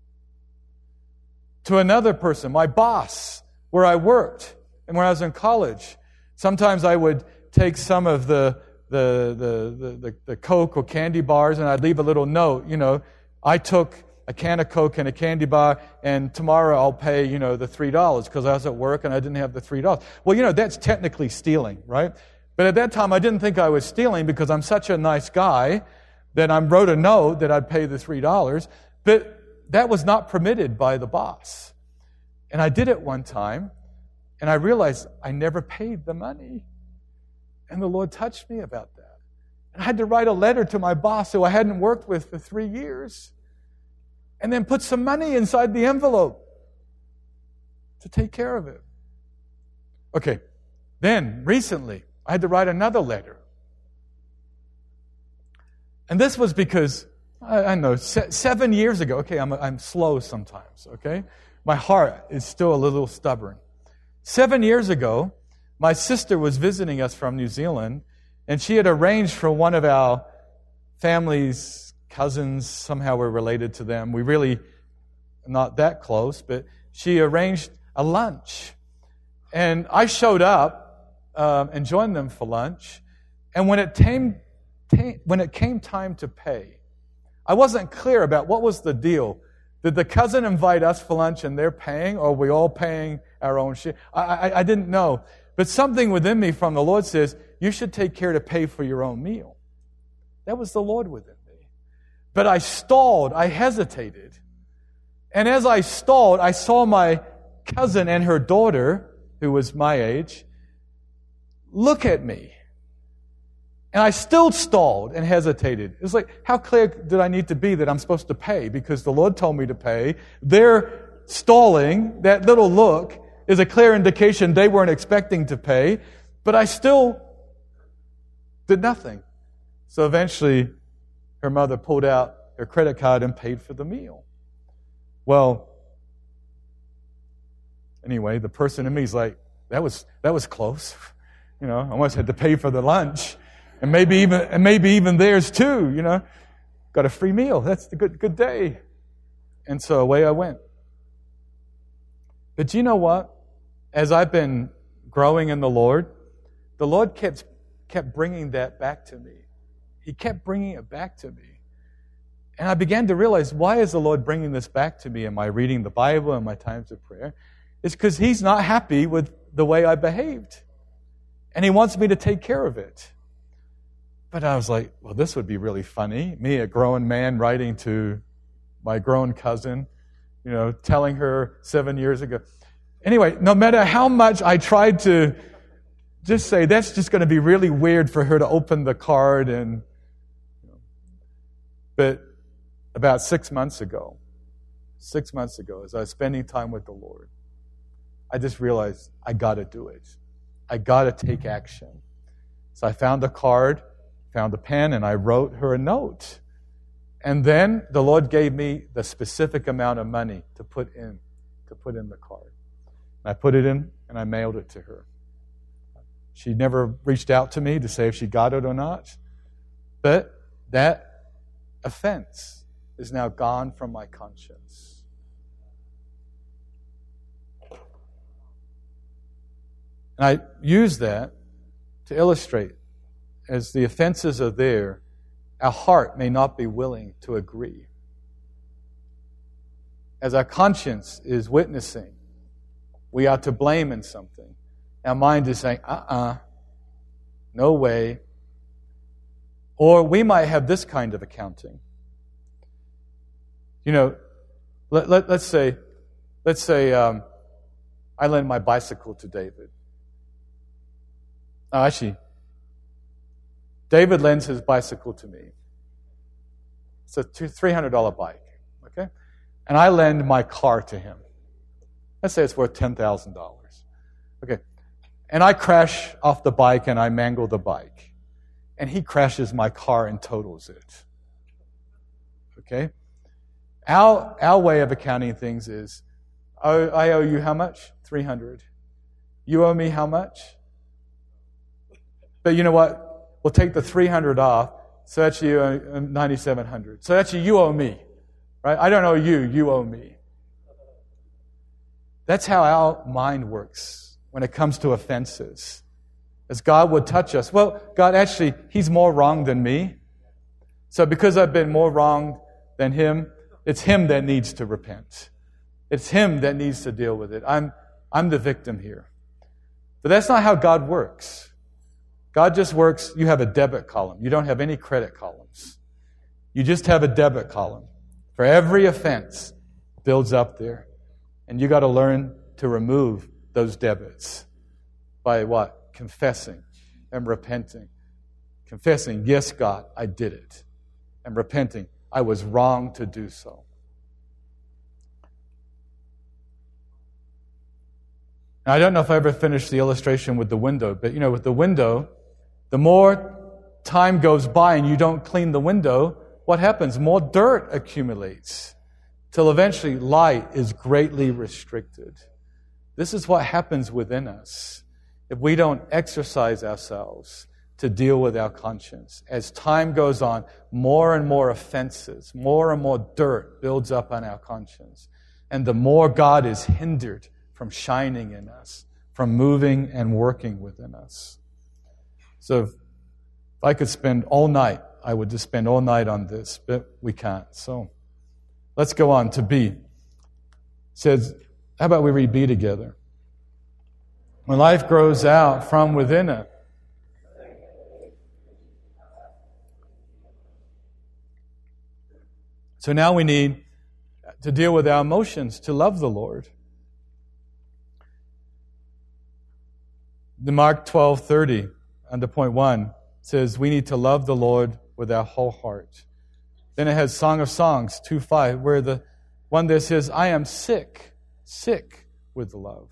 To another person, my boss, where I worked, and when I was in college, sometimes I would take some of the Coke or candy bars, and I'd leave a little note, I took a can of Coke and a candy bar, and tomorrow I'll pay, the $3 because I was at work and I didn't have the $3. Well, that's technically stealing, right? But at that time, I didn't think I was stealing because I'm such a nice guy that I wrote a note that I'd pay the $3. But that was not permitted by the boss. And I did it one time, and I realized I never paid the money. And the Lord touched me about that. And I had to write a letter to my boss who I hadn't worked with for 3 years, and then put some money inside the envelope to take care of it. Okay, then recently, I had to write another letter. And this was because, I know, 7 years ago, okay, I'm slow sometimes, okay? My heart is still a little stubborn. 7 years ago, my sister was visiting us from New Zealand, and she had arranged for one of our family's cousins, somehow we're related to them. We really not that close, but she arranged a lunch. And I showed up and joined them for lunch. And when it came time to pay, I wasn't clear about what was the deal. Did the cousin invite us for lunch and they're paying, or are we all paying our own share? I didn't know. But something within me from the Lord says, you should take care to pay for your own meal. That was the Lord within me. But I stalled. I hesitated. And as I stalled, I saw my cousin and her daughter, who was my age, look at me. And I still stalled and hesitated. It was like, how clear did I need to be that I'm supposed to pay? Because the Lord told me to pay. They're stalling. That little look is a clear indication they weren't expecting to pay. But I still did nothing. So eventually, her mother pulled out her credit card and paid for the meal. Well, anyway, the person in me is like, that was close. I almost had to pay for the lunch. And maybe even theirs too, Got a free meal. That's a good day. And so away I went. But you know what? As I've been growing in the Lord kept bringing that back to me. He kept bringing it back to me. And I began to realize, why is the Lord bringing this back to me in my reading the Bible and my times of prayer? It's because He's not happy with the way I behaved. And He wants me to take care of it. But I was like, well, this would be really funny. Me, a grown man, writing to my grown cousin, telling her 7 years ago. Anyway, no matter how much I tried to just say, that's just going to be really weird for her to open the card. But about 6 months ago, as I was spending time with the Lord, I just realized I got to do it. I got to take action. So I found a card, found a pen, and I wrote her a note. And then the Lord gave me the specific amount of money to put in the card. And I put it in and I mailed it to her. She never reached out to me to say if she got it or not. But that offense is now gone from my conscience. And I use that to illustrate, as the offenses are there, our heart may not be willing to agree. As our conscience is witnessing, we are to blame in something. Our mind is saying, no way. Or we might have this kind of accounting. Let's say I lend my bicycle to David. Actually, David lends his bicycle to me. It's a $300 bike, okay? And I lend my car to him. Let's say it's worth $10,000. Okay. And I crash off the bike and I mangle the bike. And he crashes my car and totals it. Okay? Our way of accounting things is, I owe you how much? $300. You owe me how much? But you know what? we'll take the 300 off, so that's you 9,700. So that's you owe me, right? I don't owe you, you owe me. That's how our mind works when it comes to offenses. As God would touch us, well, God actually, He's more wrong than me. So because I've been more wrong than Him, it's Him that needs to repent. It's Him that needs to deal with it. I'm the victim here. But that's not how God works. God just works, you have a debit column. You don't have any credit columns. You just have a debit column. For every offense, builds up there. And you got to learn to remove those debits. By what? Confessing and repenting. Confessing, yes, God, I did it. And repenting, I was wrong to do so. Now, I don't know if I ever finished the illustration with the window, but with the window, the more time goes by and you don't clean the window, what happens? More dirt accumulates till eventually light is greatly restricted. This is what happens within us if we don't exercise ourselves to deal with our conscience. As time goes on, more and more offenses, more and more dirt builds up on our conscience. And the more God is hindered from shining in us, from moving and working within us. So if I could spend all night, I would just spend all night on this, but we can't. So let's go on to B. It says, how about we read B together? When life grows out from within it. So now we need to deal with our emotions, to love the Lord. The Mark 12:30, under point 1, says we need to love the Lord with our whole heart. Then it has Song of Songs 2:5, where the one there says, I am sick with love.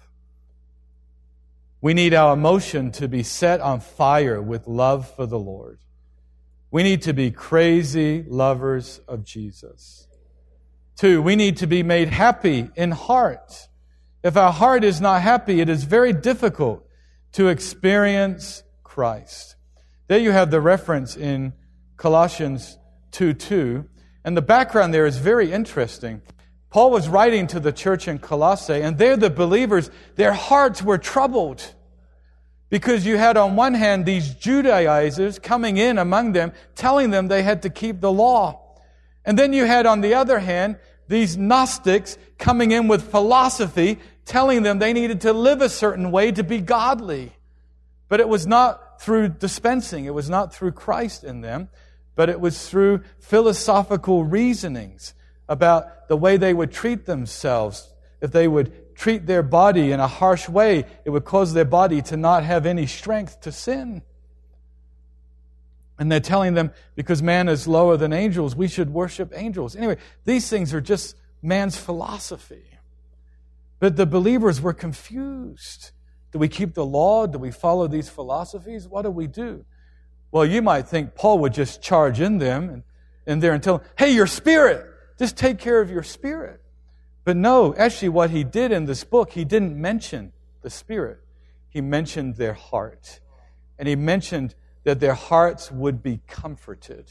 We need our emotion to be set on fire with love for the Lord. We need to be crazy lovers of Jesus. 2, we need to be made happy in heart. If our heart is not happy, it is very difficult to experience Christ. There you have the reference in Colossians 2:2. And the background there is very interesting. Paul was writing to the church in Colossae, and there the believers, their hearts were troubled. Because you had on one hand these Judaizers coming in among them, telling them they had to keep the law. And then you had on the other hand these Gnostics coming in with philosophy, telling them they needed to live a certain way to be godly. But it was not through dispensing, it was not through Christ in them, but it was through philosophical reasonings about the way they would treat themselves. If they would treat their body in a harsh way, it would cause their body to not have any strength to sin. And they're telling them, because man is lower than angels, we should worship angels. Anyway, these things are just man's philosophy. But the believers were confused. Do we keep the law? Do we follow these philosophies? What do we do? Well, you might think Paul would just charge in them and there and tell them, hey, your spirit, just take care of your spirit. But no, actually what he did in this book, he didn't mention the spirit. He mentioned their heart. And he mentioned that their hearts would be comforted.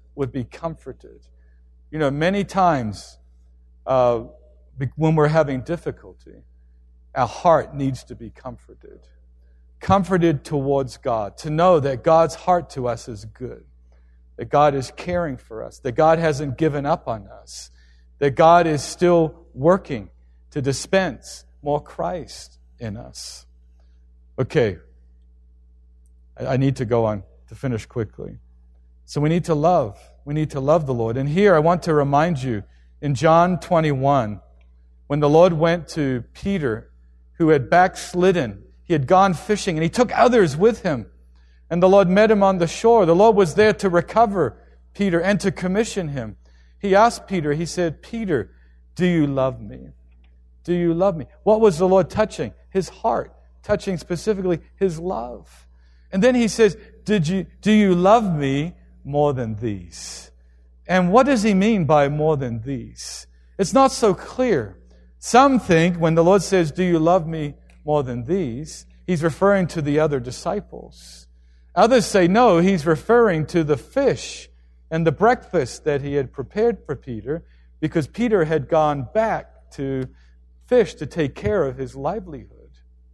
Many times when we're having difficulty, our heart needs to be comforted. Comforted towards God. To know that God's heart to us is good. That God is caring for us. That God hasn't given up on us. That God is still working to dispense more Christ in us. Okay. I need to go on to finish quickly. So we need to love. We need to love the Lord. And here I want to remind you, in John 21, when the Lord went to Peter, who had backslidden, he had gone fishing, and he took others with him. And the Lord met him on the shore. The Lord was there to recover Peter and to commission him. He asked Peter, he said, Peter, do you love me? Do you love me? What was the Lord touching? His heart, touching specifically his love. And then he says, do you love me more than these? And what does he mean by more than these? It's not so clear. Some think when the Lord says, do you love me more than these, he's referring to the other disciples. Others say, no, he's referring to the fish and the breakfast that he had prepared for Peter, because Peter had gone back to fish to take care of his livelihood.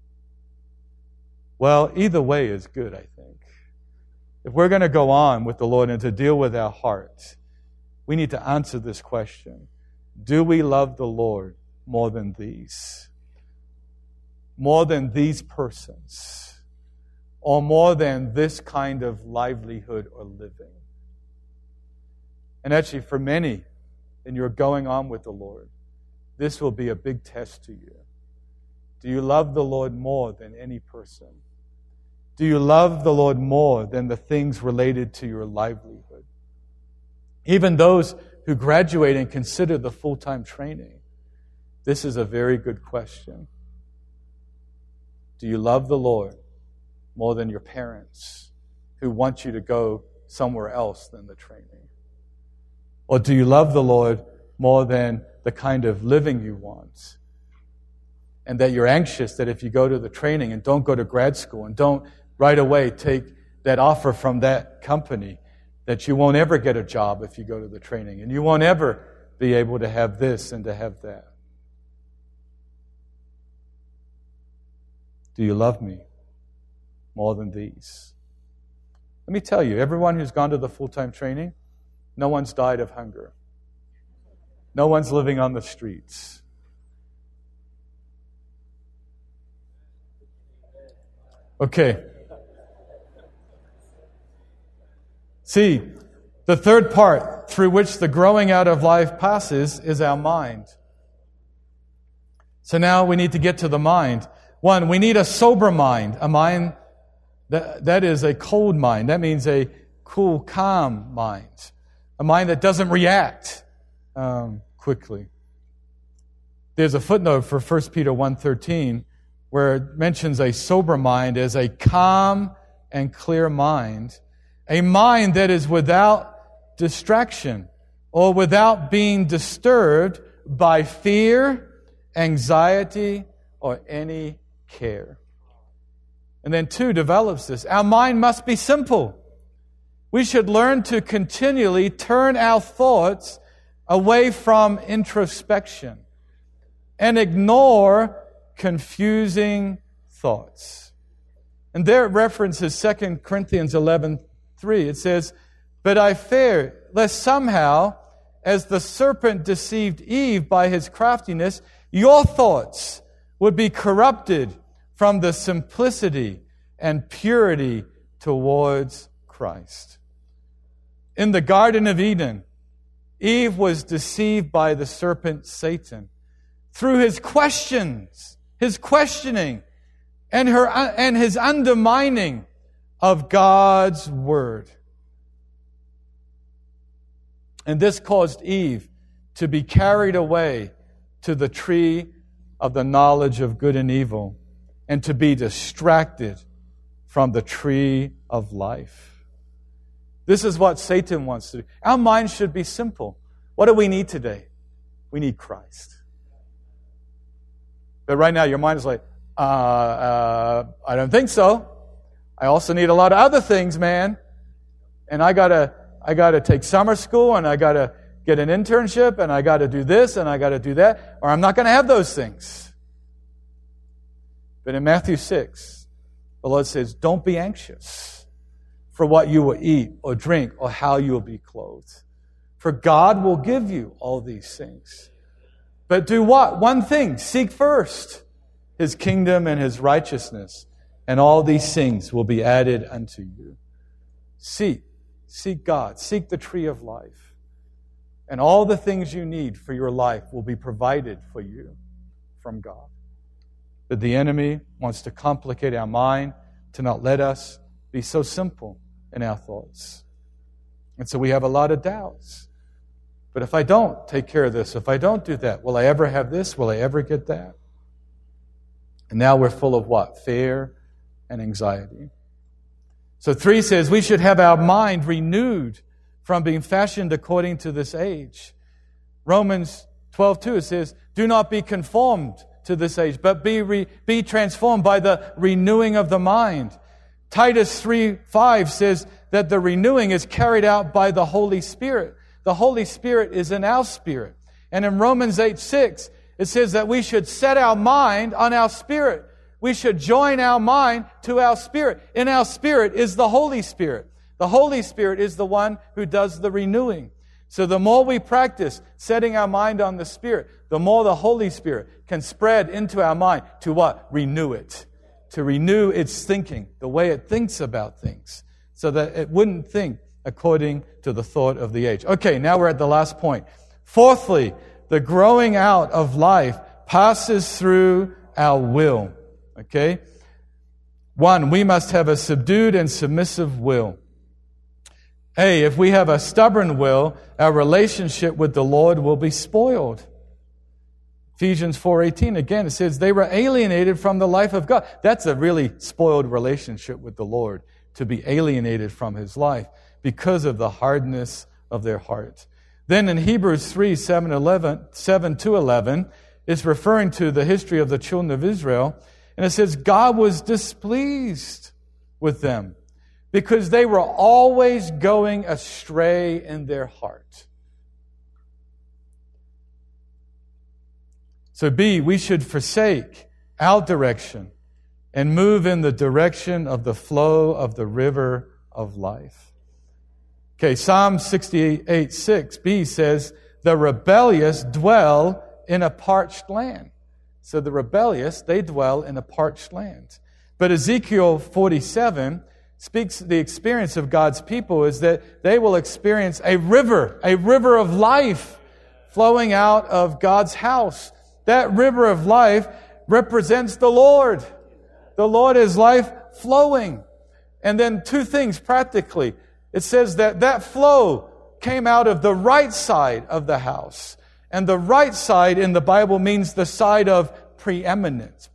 Well, either way is good, I think. If we're going to go on with the Lord and to deal with our hearts, we need to answer this question. Do we love the Lord more than these? More than these persons? Or more than this kind of livelihood or living? And actually, for many, and you're going on with the Lord, this will be a big test to you. Do you love the Lord more than any person? Do you love the Lord more than the things related to your livelihood? Even those who graduate and consider the full-time training, this is a very good question. Do you love the Lord more than your parents who want you to go somewhere else than the training? Or do you love the Lord more than the kind of living you want? And that you're anxious that if you go to the training and don't go to grad school and don't right away take that offer from that company, that you won't ever get a job if you go to the training, and you won't ever be able to have this and to have that. Do you love me more than these? Let me tell you, everyone who's gone to the full-time training, no one's died of hunger. No one's living on the streets. Okay. See, the third part through which the growing out of life passes is our mind. So now we need to get to the mind. One, we need a sober mind, a mind that is a cold mind. That means a cool, calm mind. A mind that doesn't react quickly. There's a footnote for 1 Peter 1:13 where it mentions a sober mind as a calm and clear mind. A mind that is without distraction or without being disturbed by fear, anxiety, or any care. And then 2 develops this. Our mind must be simple. We should learn to continually turn our thoughts away from introspection and ignore confusing thoughts. And there it references 2 Corinthians 11:3. It says, "But I fear lest somehow, as the serpent deceived Eve by his craftiness, your thoughts would be corrupted from the simplicity and purity towards Christ." In the Garden of Eden, Eve was deceived by the serpent Satan through his questions, his questioning, and his undermining of God's word. And this caused Eve to be carried away to the tree of the knowledge of good and evil and to be distracted from the tree of life. This is what Satan wants to do. Our minds should be simple. What do we need today? We need Christ. But right now your mind is like, I don't think so. I also need a lot of other things, man. And I gotta take summer school, and I gotta get an internship, and I gotta do this, and I gotta do that, or I'm not gonna have those things. But in Matthew 6, the Lord says, don't be anxious for what you will eat or drink or how you will be clothed. For God will give you all these things. But do what? One thing. Seek first His kingdom and His righteousness, and all these things will be added unto you. Seek God. Seek the tree of life. And all the things you need for your life will be provided for you from God. But the enemy wants to complicate our mind, to not let us be so simple in our thoughts. And so we have a lot of doubts. But if I don't take care of this, if I don't do that, will I ever have this? Will I ever get that? And now we're full of what? Fear and anxiety. So 3 says we should have our mind renewed from being fashioned according to this age. Romans 12:2, it says, do not be conformed to this age, but be transformed by the renewing of the mind. Titus 3:5 says that the renewing is carried out by the Holy Spirit. The Holy Spirit is in our spirit. And in Romans 8:6, it says that we should set our mind on our spirit. We should join our mind to our spirit. In our spirit is the Holy Spirit. The Holy Spirit is the one who does the renewing. So the more we practice setting our mind on the Spirit, the more the Holy Spirit can spread into our mind to what? Renew it. To renew its thinking, the way it thinks about things, so that it wouldn't think according to the thought of the age. Okay, now we're at the last point. Fourthly, the growing out of life passes through our will. Okay? 1, we must have a subdued and submissive will. If we have a stubborn will, our relationship with the Lord will be spoiled. Ephesians 4:18, again, it says, they were alienated from the life of God. That's a really spoiled relationship with the Lord, to be alienated from His life because of the hardness of their heart. Then in Hebrews 3:7-11, it's referring to the history of the children of Israel, and it says, God was displeased with them because they were always going astray in their heart. So B, we should forsake our direction and move in the direction of the flow of the river of life. Okay, Psalm 68:6b says, the rebellious dwell in a parched land. So the rebellious, they dwell in a parched land. But Ezekiel 47 speaks the experience of God's people is that they will experience a river of life flowing out of God's house. That river of life represents the Lord. The Lord is life flowing. And then 2 things practically. It says that flow came out of the right side of the house. And the right side in the Bible means the side of preeminence.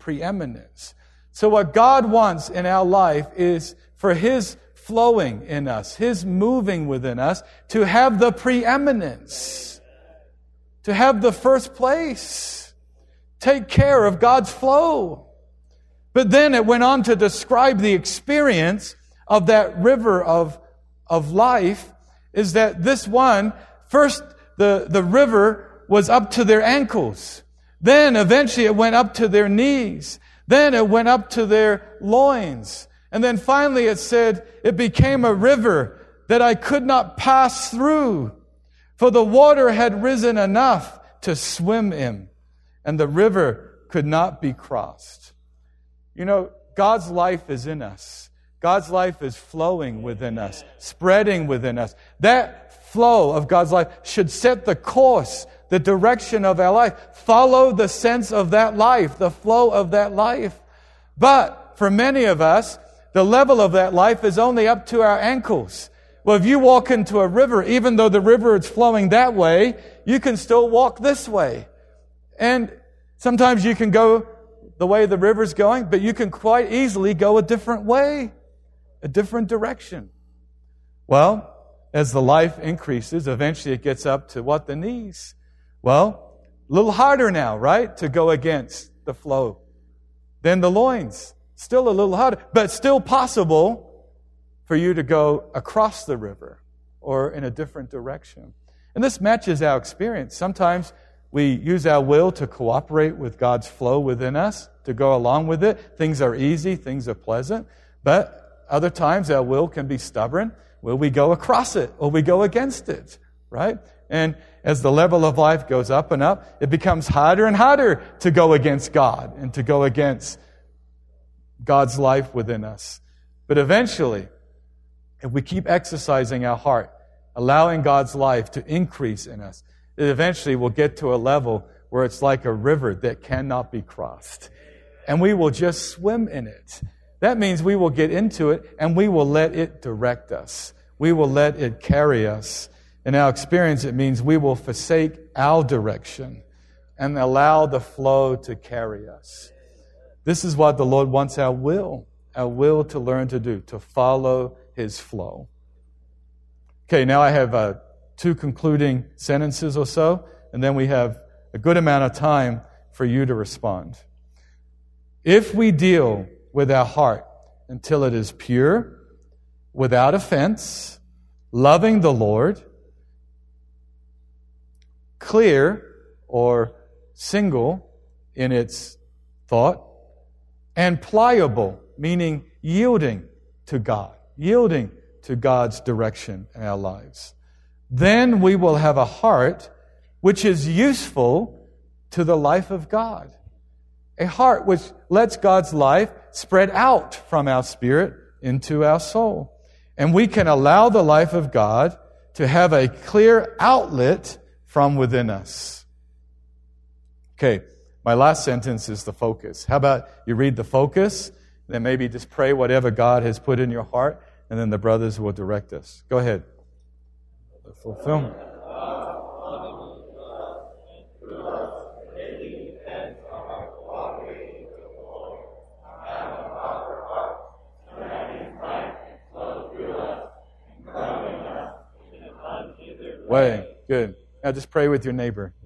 So what God wants in our life is for His flowing in us, His moving within us, to have the preeminence, to have the first place, take care of God's flow. But then it went on to describe the experience of that river of life, is that this one, first the river was up to their ankles. Then eventually it went up to their knees. Then it went up to their loins. And then finally it said, it became a river that I could not pass through, for the water had risen enough to swim in, and the river could not be crossed. You know, God's life is in us. God's life is flowing within us, spreading within us. That flow of God's life should set the course, the direction of our life. Follow the sense of that life, the flow of that life. But for many of us, the level of that life is only up to our ankles. Well, if you walk into a river, even though the river is flowing that way, you can still walk this way. And sometimes you can go the way the river's going, but you can quite easily go a different way, a different direction. Well, as the life increases, eventually it gets up to what? The knees. Well, a little harder now, right? To go against the flow. Then the loins. Still a little harder, but still possible for you to go across the river or in a different direction. And this matches our experience. Sometimes we use our will to cooperate with God's flow within us, to go along with it. Things are easy, things are pleasant. But other times our will can be stubborn. Will we go across it or we go against it, right? And as the level of life goes up and up, it becomes harder and harder to go against God and to go against God's life within us. But eventually, if we keep exercising our heart, allowing God's life to increase in us, it eventually will get to a level where it's like a river that cannot be crossed. And we will just swim in it. That means we will get into it and we will let it direct us. We will let it carry us. In our experience, it means we will forsake our direction and allow the flow to carry us. This is what the Lord wants our will to learn to do, to follow His flow. Okay, now I have 2 concluding sentences or so, and then we have a good amount of time for you to respond. If we deal with our heart until it is pure, without offense, loving the Lord, clear or single in its thought, and pliable, meaning yielding to God, yielding to God's direction in our lives. Then we will have a heart which is useful to the life of God. A heart which lets God's life spread out from our spirit into our soul. And we can allow the life of God to have a clear outlet from within us. Okay, my last sentence is the focus. How about you read the focus, then maybe just pray whatever God has put in your heart, and then the brothers will direct us. Go ahead. The fulfillment. Way. Good. Now just pray with your neighbor.